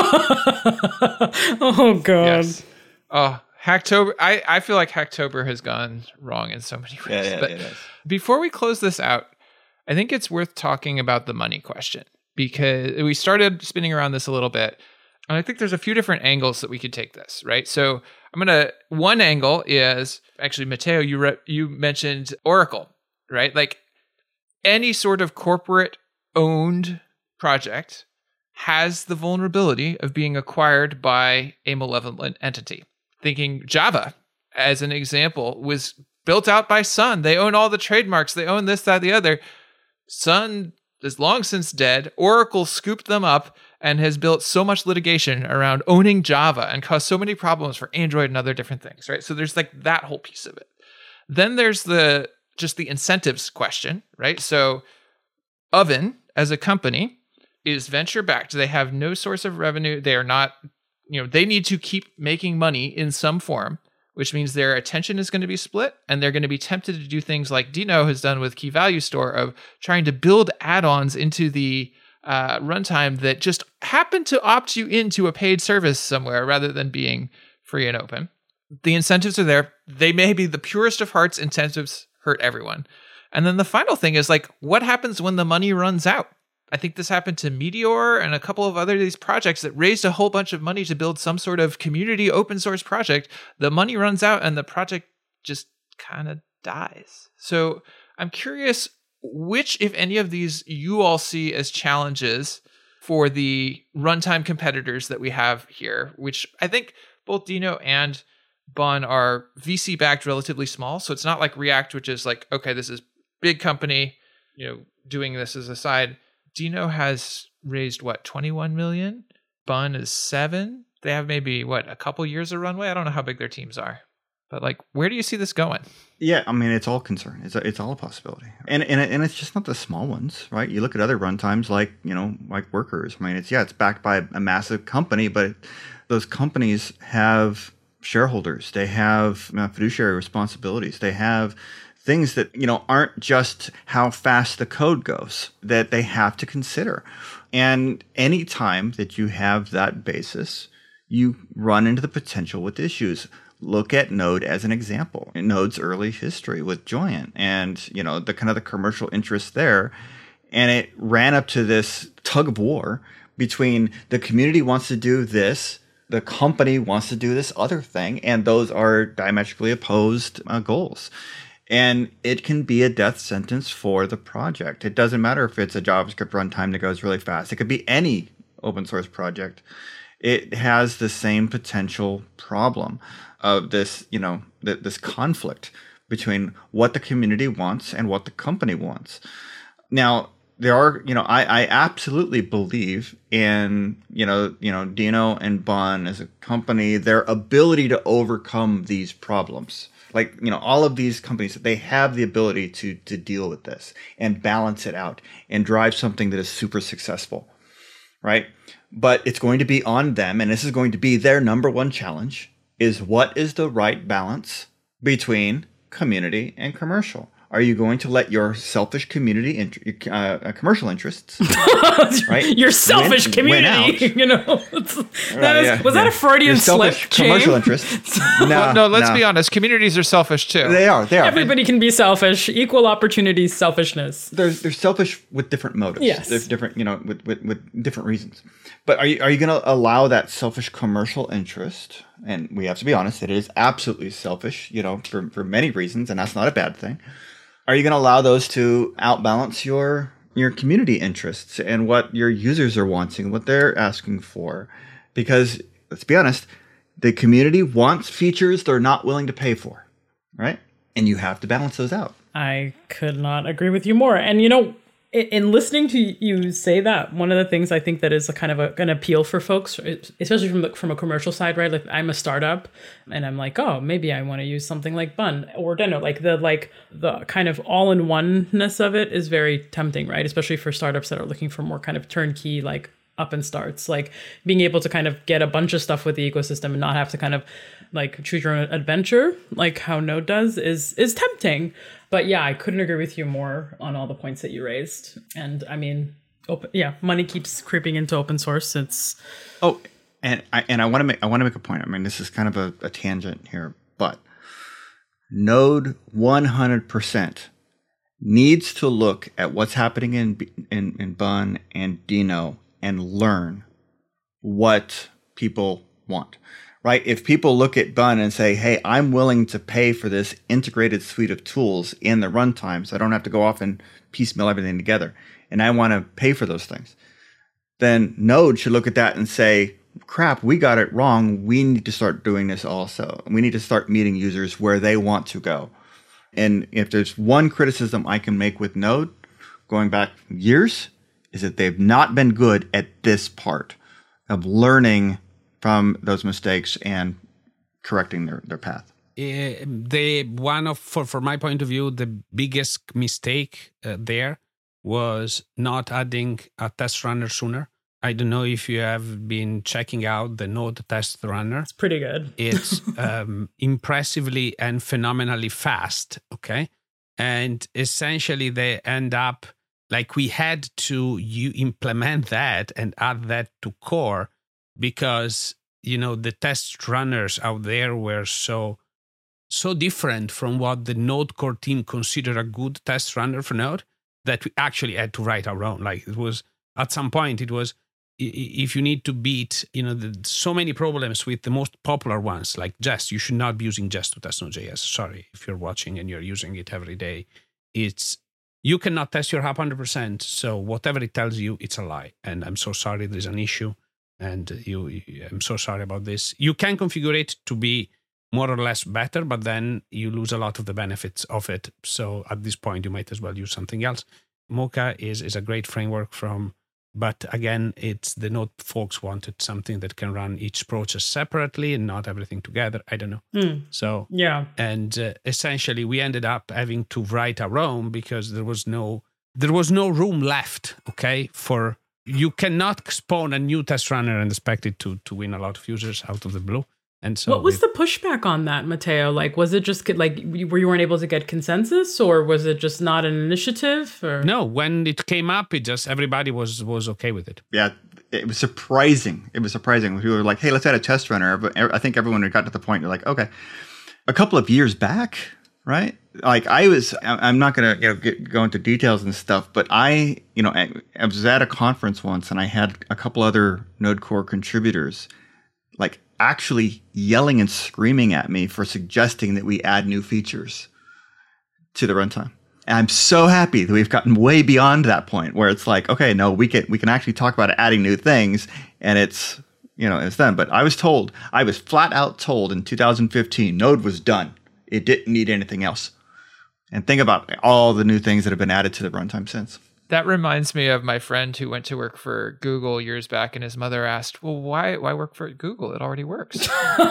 Oh, God. Yes. Oh, Hacktober. I feel like Hacktober has gone wrong in so many ways. Yeah, but it is. Before we close this out, I think it's worth talking about the money question because we started spinning around this a little bit. And I think there's a few different angles that we could take this, right? So one angle is actually, Matteo, you mentioned Oracle, right? Like any sort of corporate owned project has the vulnerability of being acquired by a malevolent entity. Thinking Java, as an example, was built out by Sun. They own all the trademarks. They own this, that, the other. Sun is long since dead. Oracle scooped them up and has built so much litigation around owning Java and caused so many problems for Android and other different things, right? So there's like that whole piece of it. Then there's just the incentives question, right? So Oven as a company is venture backed. They have no source of revenue. They are not, they need to keep making money in some form, which means their attention is going to be split, and they're going to be tempted to do things like Dino has done with Key Value Store of trying to build add-ons into the runtime that just happen to opt you into a paid service somewhere rather than being free and open. The incentives are there. They may be the purest of hearts. Incentives hurt everyone. And then the final thing is like, what happens when the money runs out? I think this happened to Meteor and a couple of other these projects that raised a whole bunch of money to build some sort of community open source project. The money runs out and the project just kind of dies. So I'm curious which, if any of these, you all see as challenges for the runtime competitors that we have here, which I think both Dino and Bun are VC backed, relatively small. So it's not like React, which is like, okay, this is big company, doing this as a side. Dino has raised 21 million. Bun is 7. They have maybe a couple years of runway. I don't know how big their teams are, but like, where do you see this going? Yeah, I mean, it's all concern. It's all a possibility, and it's just not the small ones, right? You look at other runtimes like like Workers. I mean, it's backed by a massive company, but those companies have shareholders. They have fiduciary responsibilities. They have things that aren't just how fast the code goes that they have to consider. And any time that you have that basis, you run into the potential with issues. Look at Node as an example. Node's early history with Joyent and the kind of the commercial interest there, and it ran up to this tug of war between the community wants to do this, the company wants to do this other thing, and those are diametrically opposed goals. And it can be a death sentence for the project. It doesn't matter if it's a JavaScript runtime that goes really fast. It could be any open source project. It has the same potential problem of this, this conflict between what the community wants and what the company wants. Now, there are, I absolutely believe in, Dino and Bun as a company, their ability to overcome these problems. Like, all of these companies, they have the ability to deal with this and balance it out and drive something that is super successful, right? But it's going to be on them, and this is going to be their number one challenge, is what is the right balance between community and commercial? Are you going to let your selfish community, commercial interests, right? Your selfish community, Was that a Freudian slip? Commercial interests. No, let's be honest. Communities are selfish too. They are. Everybody can be selfish. Equal opportunity selfishness. They're selfish with different motives. Yes. They're different, with different reasons. But are you going to allow that selfish commercial interest? And we have to be honest, it is absolutely selfish, for many reasons, and that's not a bad thing. Are you going to allow those to outbalance your community interests and what your users are wanting, what they're asking for? Because let's be honest, the community wants features they're not willing to pay for, right? And you have to balance those out. I could not agree with you more. And in listening to you say that, one of the things I think that is a kind of an appeal for folks, especially from a commercial side, right? Like, I'm a startup and I'm like, oh, maybe I want to use something like Bun or Dino. Like the kind of all-in-one-ness of it is very tempting, right? Especially for startups that are looking for more kind of turnkey, like up and starts, like being able to kind of get a bunch of stuff with the ecosystem and not have to kind of like choose your own adventure, like how Node does, is tempting. But yeah, I couldn't agree with you more on all the points that you raised. And I mean, money keeps creeping into open source. And I want to make a point. I mean, this is kind of a tangent here, but Node 100% needs to look at what's happening in Bun and Dino and learn what people want. Right? If people look at Bun and say, hey, I'm willing to pay for this integrated suite of tools in the runtime so I don't have to go off and piecemeal everything together, and I want to pay for those things, then Node should look at that and say, crap, we got it wrong. We need to start doing this also. We need to start meeting users where they want to go. And if there's one criticism I can make with Node, going back years, is that they've not been good at this part of learning from those mistakes and correcting their path. From my point of view, the biggest mistake there was not adding a test runner sooner. I don't know if you have been checking out the Node test runner. It's pretty good. It's impressively and phenomenally fast. Okay. And essentially they end up like we had to implement that and add that to core because, the test runners out there were so different from what the Node core team considered a good test runner for Node that we actually had to write our own. Like it was, at some point, it was, if you need to beat, so many problems with the most popular ones, like Jest, you should not be using Jest to test Node.js. Sorry, if you're watching and you're using it every day. You cannot test your app 100%. So whatever it tells you, it's a lie. And I'm so sorry there's an issue. And I'm so sorry about this. You can configure it to be more or less better, but then you lose a lot of the benefits of it. So at this point, you might as well use something else. Mocha is a great framework but again, it's the Node folks wanted something that can run each process separately and not everything together. I don't know. So, yeah. And essentially we ended up having to write our own because there was no room left, okay, you cannot spawn a new test runner and expect it to win a lot of users out of the blue. And so what was the pushback on that, Matteo? Like, was it just like where you weren't able to get consensus, or was it just not an initiative? Or? No, when it came up, everybody was okay with it. Yeah, it was surprising. It was surprising when people were like, "Hey, let's add a test runner." But I think everyone had gotten to the point. They're like, "Okay." A couple of years back, right? Like I'm not going to go into details and stuff, but I was at a conference once and I had a couple other Node Core contributors like actually yelling and screaming at me for suggesting that we add new features to the runtime. And I'm so happy that we've gotten way beyond that point where it's like, okay, no, we can actually talk about adding new things and it's done. But I was flat out told in 2015, Node was done. It didn't need anything else. And think about all the new things that have been added to the runtime since. That reminds me of my friend who went to work for Google years back, and his mother asked, "Well, why work for Google? It already works."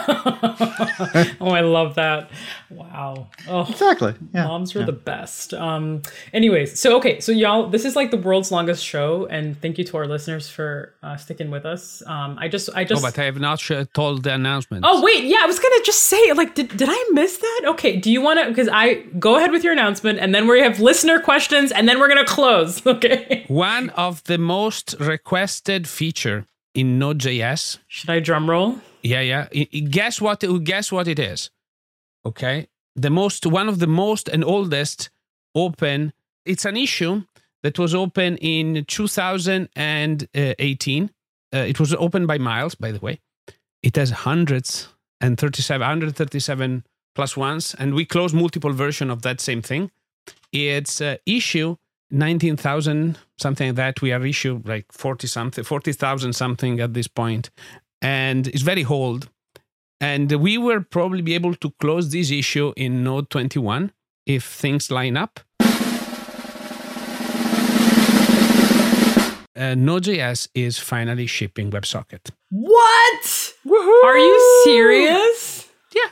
Oh, I love that! Wow. Oh, exactly. Yeah. Moms are the best. Anyways, so y'all, this is like the world's longest show, and thank you to our listeners for sticking with us. I just. Oh, but I have not told the announcement. Oh wait, yeah, I was gonna just say, like, did I miss that? Okay, do you want to? Because I go ahead with your announcement, and then we have listener questions, and then we're gonna close. Okay. One of the most requested feature in Node.js. Should I drum roll? Yeah. Guess what it is? Okay. One of the most and oldest open. It's an issue that was open in 2018. It was opened by Miles, by the way. It has 137 plus ones, and we closed multiple versions of that same thing. It's issue 19,000, something like that. We are issue like 40,000 something at this point. And it's very old. And we will probably be able to close this issue in Node 21 if things line up. Node.js is finally shipping WebSocket. What? Woohoo! Are you serious? Yeah.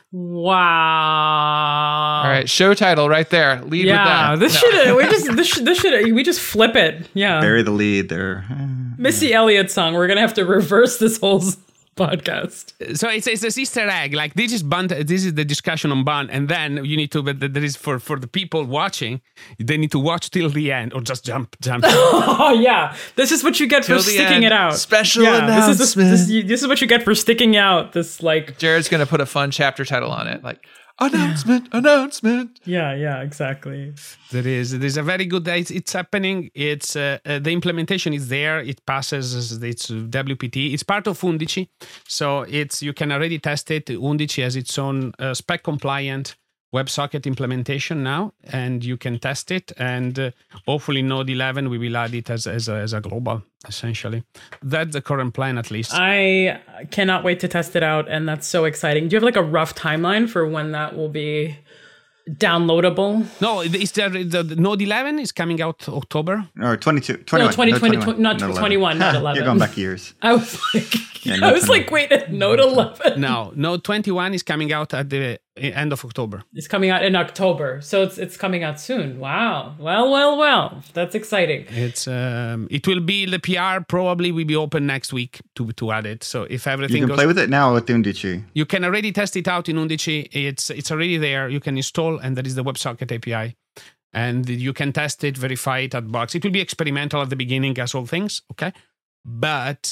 Wow. All right, show title right there. Lead with that. We just flip it. Yeah. Bury the lead there. Missy Elliott song. We're gonna have to reverse this whole podcast. So it's a Easter egg. Like this is the discussion on Bun, and then you need to. But there is for the people watching, they need to watch till the end or just jump. Oh yeah, this is what you get for sticking it out. Special announcement. This is what you get for sticking out. This like Jared's gonna put a fun chapter title on it, like announcement. Yeah, exactly. There's a very good. It's happening. It's the implementation is there. It passes. It's WPT. It's part of Undici, so you can already test it. Undici has its own spec compliant WebSocket implementation now, and you can test it. And hopefully, Node 11 we will add it as a global. Essentially, that's the current plan, at least. I cannot wait to test it out, and that's so exciting. Do you have like a rough timeline for when that will be downloadable? No, it's the Node 11 is coming out October. Or 22, 21. No, 2020, 21, not 21, not 11. You're going back years. I was like, Yeah, I was like, wait, Node 11. No, Node 21 is coming out at the end of October. It's coming out in October, so it's coming out soon. Wow. Well. That's exciting. It's it will be the PR probably will be open next week to add it. So if everything You can goes, play with it now with Undici. you can already test it out in Undici. It's already there. You can install, and there is the WebSocket API, and you can test it, verify it at Box. It will be experimental at the beginning, as all things. Okay. But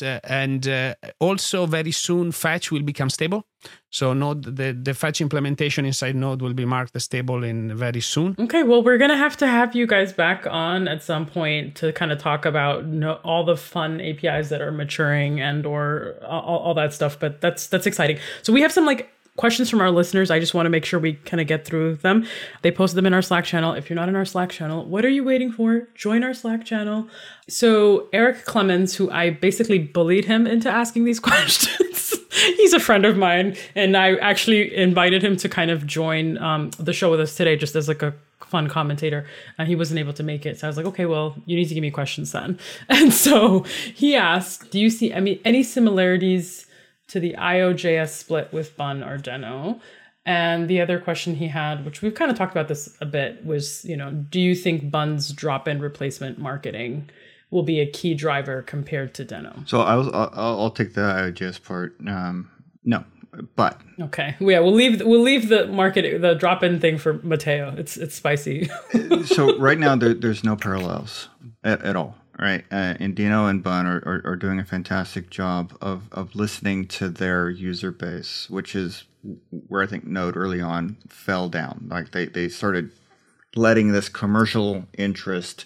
also very soon Fetch will become stable. So Node, the Fetch implementation inside Node will be marked as stable in very soon. Okay, well, we're gonna have to you guys back on at some point to kind of talk about all the fun APIs that are maturing and or all that stuff. But that's exciting. So we have some questions from our listeners. I just want to make sure we kind of get through them. They posted them in our Slack channel. If you're not in our Slack channel, what are you waiting for? Join our Slack channel. So Eric Clemens, who I basically bullied him into asking these questions. He's a friend of mine, and I actually invited him to kind of join the show with us today, just as a fun commentator, and he wasn't able to make it. So I was like, okay, well, you need to give me questions then. And so he asked, do you see any similarities to the IOJS split with Bun or Deno? And the other question he had, which we've kind of talked about this a bit, was, do you think Bun's drop-in replacement marketing will be a key driver compared to Deno? So I'll take the IOJS part. No, but okay, yeah, we'll leave the drop-in thing for Matteo. It's spicy. So right now there's no parallels at all. Right, and Deno and Bun are doing a fantastic job of listening to their user base, which is where I think Node early on fell down. Like they started letting this commercial interest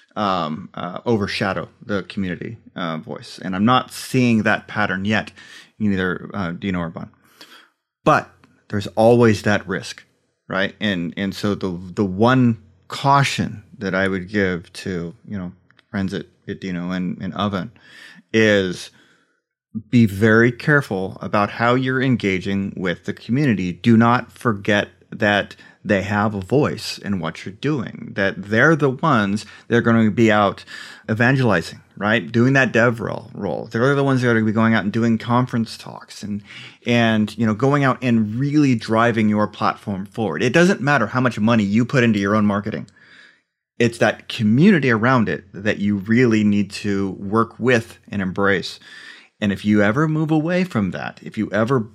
overshadow the community voice, and I'm not seeing that pattern yet in either Deno or Bun. But there's always that risk, right? And so the one caution that I would give to friends at Deno and Oven is be very careful about how you're engaging with the community. Do not forget that they have a voice in what you're doing, that they're the ones that are going to be out evangelizing, right? Doing that dev role. They're the ones that are going to be going out and doing conference talks and going out and really driving your platform forward. It doesn't matter how much money you put into your own marketing. It's that community around it that you really need to work with and embrace. And if you ever move away from that, if you ever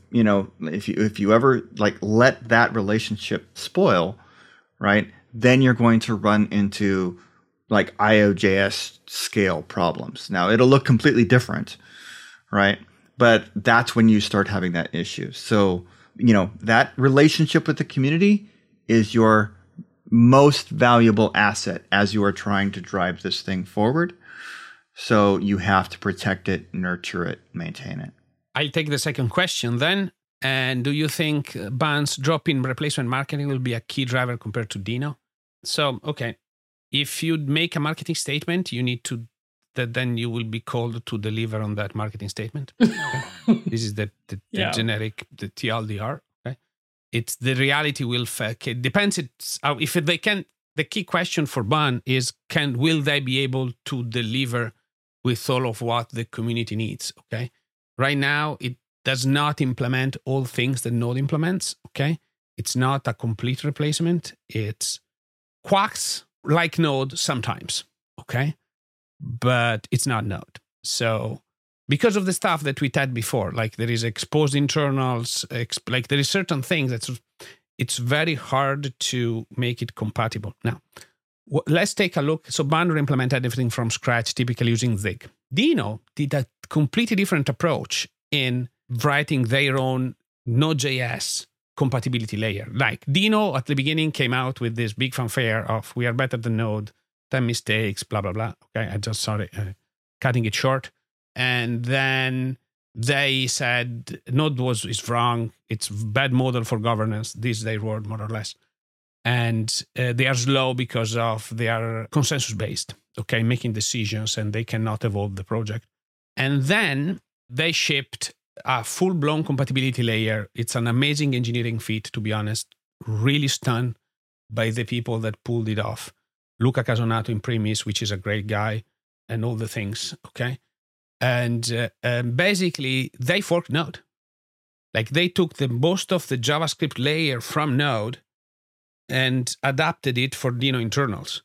let that relationship spoil, right, then you're going to run into IOJS scale problems. Now it'll look completely different, right? But that's when you start having that issue. So, that relationship with the community is your most valuable asset as you are trying to drive this thing forward. So you have to protect it, nurture it, maintain it. I'll take the second question then. And do you think Bun's drop-in replacement marketing will be a key driver compared to Deno? So, okay, if you make a marketing statement, you need to, then you will be called to deliver on that marketing statement. Okay? This is the generic, the TLDR. It's the reality will it depends. It's if they can. The key question for Bun is will they be able to deliver with all of what the community needs? Okay, right now it does not implement all things that Node implements. Okay, it's not a complete replacement. It's quacks like Node sometimes. Okay, but it's not Node. So, because of the stuff that we had before, there is exposed internals, there is certain things it's very hard to make it compatible. Now, let's take a look. So Bun implemented everything from scratch, typically using Zig. Deno did a completely different approach in writing their own Node.js compatibility layer. Deno at the beginning came out with this big fanfare of we are better than Node, 10 mistakes, blah, blah, blah. Okay, I just saw it, cutting it short. And then they said Node is wrong. It's bad model for governance. This is their word, more or less. And they are slow because of they are consensus based. Okay, making decisions, and they cannot evolve the project. And then they shipped a full blown compatibility layer. It's an amazing engineering feat, to be honest. Really stunned by the people that pulled it off. Luca Casonato in Primis, which is a great guy, and all the things, okay? And basically, they forked Node. Like, they took the most of the JavaScript layer from Node and adapted it for Dino internals.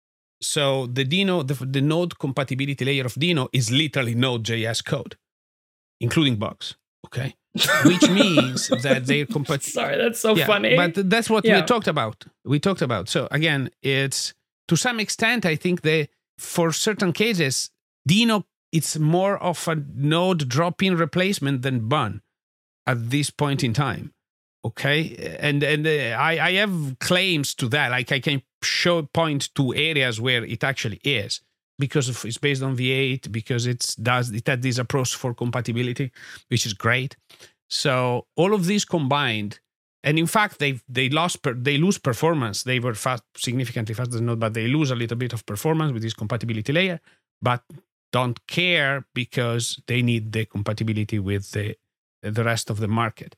So the Node compatibility layer of Dino is literally Node.js code, including bugs, okay? Which means that they're Sorry, that's so funny. But that's what we talked about. So again, it's to some extent, I think for certain cases, Dino, it's more of a Node drop-in replacement than Bun at this point in time. Okay, and I have claims to that. Like, I can point to areas where it actually is, because it's based on V8, because it had this approach for compatibility, which is great. So all of these combined, and in fact they lose performance. They were significantly faster than Node, but they lose a little bit of performance with this compatibility layer, but don't care because they need the compatibility with the rest of the market.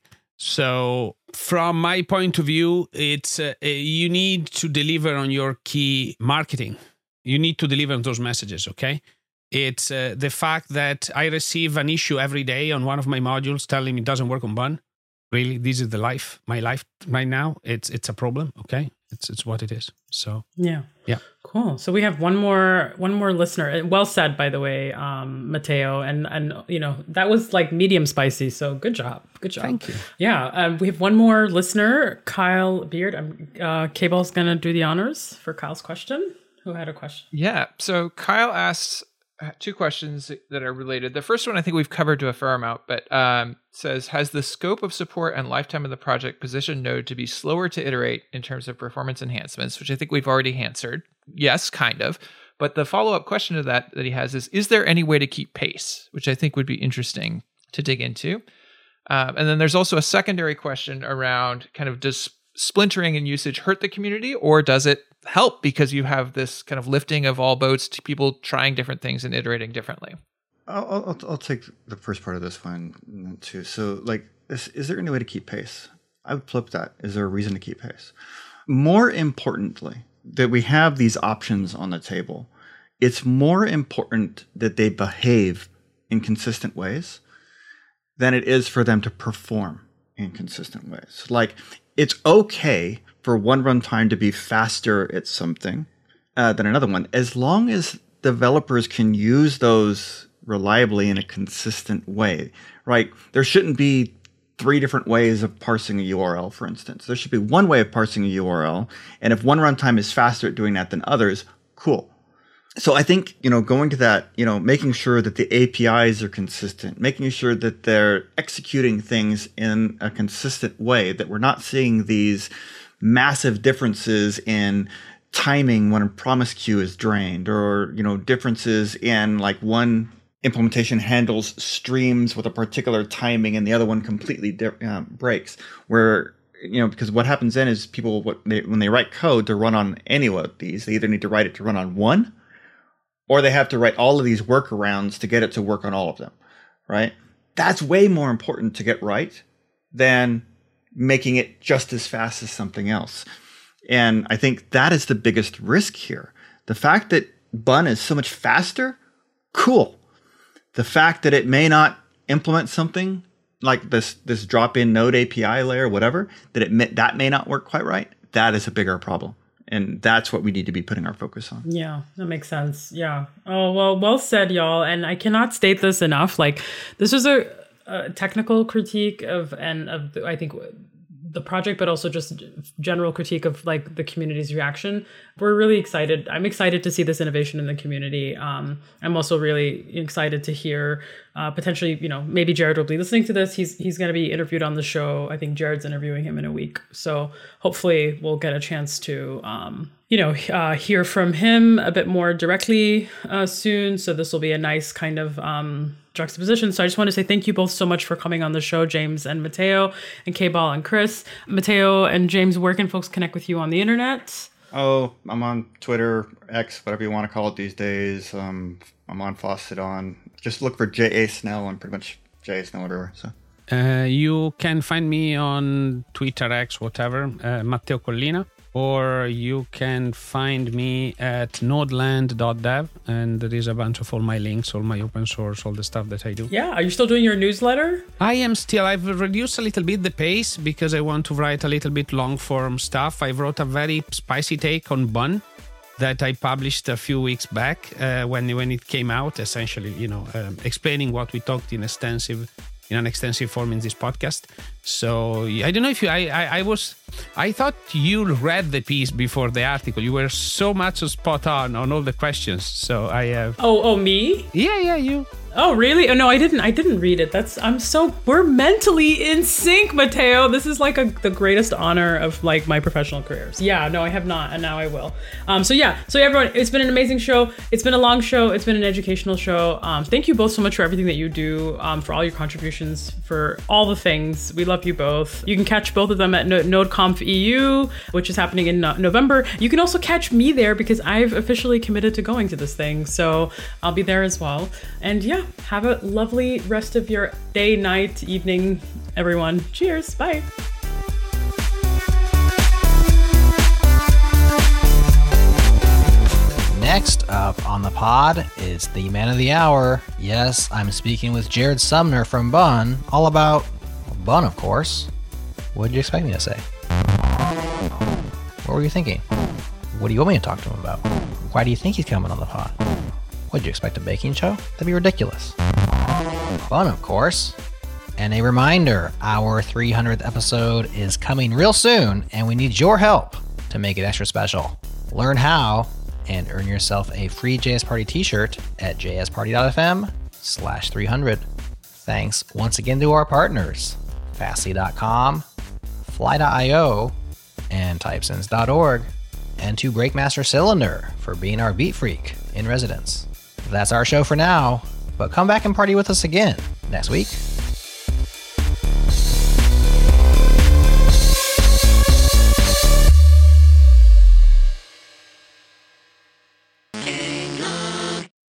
So from my point of view, it's you need to deliver on your key marketing. You need to deliver on those messages, okay? It's the fact that I receive an issue every day on one of my modules telling me it doesn't work on Bun. Really, this is my life right now. It's a problem, okay? It's what it is. So yeah, cool. So we have one more listener. Well said, by the way, Matteo, and that was like medium spicy. So good job. Thank you. Yeah, we have one more listener, Kyle Beard. K-Ball's gonna do the honors for Kyle's question. Who had a question? Yeah. So Kyle asks two questions that are related. The first one I think we've covered to a fair amount, but says, has the scope of support and lifetime of the project positioned Node to be slower to iterate in terms of performance enhancements, which I think we've already answered. Yes, kind of. But the follow-up question to that he has is there any way to keep pace, which I think would be interesting to dig into. And then there's also a secondary question around kind of, does splintering and usage hurt the community, or does it help because you have this kind of lifting of all boats to people trying different things and iterating differently? I'll take the first part of this one too. So, like, is there any way to keep pace? I would flip that. Is there a reason to keep pace? More importantly, that we have these options on the table. It's more important that they behave in consistent ways than it is for them to perform in consistent ways. Like, it's okay for one runtime to be faster at something than another one, as long as developers can use those reliably in a consistent way, right? There shouldn't be 3 different ways of parsing a URL, for instance. There should be one way of parsing a URL, and if one runtime is faster at doing that than others, cool. So I think, going to that, making sure that the APIs are consistent, making sure that they're executing things in a consistent way, that we're not seeing these massive differences in timing when a promise queue is drained, or, differences in like one implementation handles streams with a particular timing and the other one completely breaks, where, because what happens then is people, when they write code to run on any of these, they either need to write it to run on one, or they have to write all of these workarounds to get it to work on all of them, right? That's way more important to get right than making it just as fast as something else. And I think that is the biggest risk here. The fact that Bun is so much faster, cool. The fact that it may not implement something like this drop-in Node API layer, whatever, that may not work quite right, that is a bigger problem. And that's what we need to be putting our focus on. Yeah, that makes sense. Yeah. Oh, well said, y'all. And I cannot state this enough. Like, this was a technical critique of I think the project, but also just general critique of like the community's reaction. We're really excited. I'm excited to see this innovation in the community. I'm also really excited to hear potentially, maybe Jared will be listening to this. He's going to be interviewed on the show. I think Jared's interviewing him in a week. So hopefully we'll get a chance to, hear from him a bit more directly soon. So this will be a nice kind of juxtaposition. So I just want to say thank you both so much for coming on the show, James and Matteo, and K-Ball and Chris. Matteo and James, where can folks connect with you on the internet? Oh, I'm on Twitter, X, whatever you want to call it these days. I'm on Fauceton. Just look for J.A. Snell. I'm pretty much J.A. Snell everywhere. So you can find me on Twitter, X, whatever, Matteo Collina. or you can find me at nodeland.dev, and there is a bunch of all my links, all my open source, all the stuff that I do. Yeah, are you still doing your newsletter? I am still. I've reduced a little bit the pace because I want to write a little bit long form stuff. I wrote a very spicy take on Bun that I published a few weeks back when it came out, essentially, explaining what we talked in an extensive form in this podcast. So I don't know if I thought you read the piece before the article. You were so much spot on all the questions. So I have. Oh, me? Yeah, you. Oh, really? Oh, no, I didn't read it. We're mentally in sync, Matteo. This is like the greatest honor of like my professional careers. Yeah, no, I have not, and now I will. So everyone, it's been an amazing show. It's been a long show. It's been an educational show. Thank you both so much for everything that you do, for all your contributions, for all the things. We love you both. You can catch both of them at NodeConf EU, which is happening in November. You can also catch me there because I've officially committed to going to this thing. So I'll be there as well. And yeah, have a lovely rest of your day, night, evening, everyone. Cheers. Bye. Next up on the pod is the man of the hour. Yes, I'm speaking with Jared Sumner from Bun, all about Bun, of course. What did you expect me to say? What were you thinking? What do you want me to talk to him about? Why do you think he's coming on the pod? What did you expect, a baking show? That'd be ridiculous. Bun, of course. And a reminder, our 300th episode is coming real soon, and we need your help to make it extra special. Learn how and earn yourself a free JS Party t-shirt at jsparty.fm/300. Thanks once again to our partners, Fastly.com, Fly.io, and Typesense.org, and to Breakmaster Cylinder for being our beat freak in residence. That's our show for now, but come back and party with us again next week.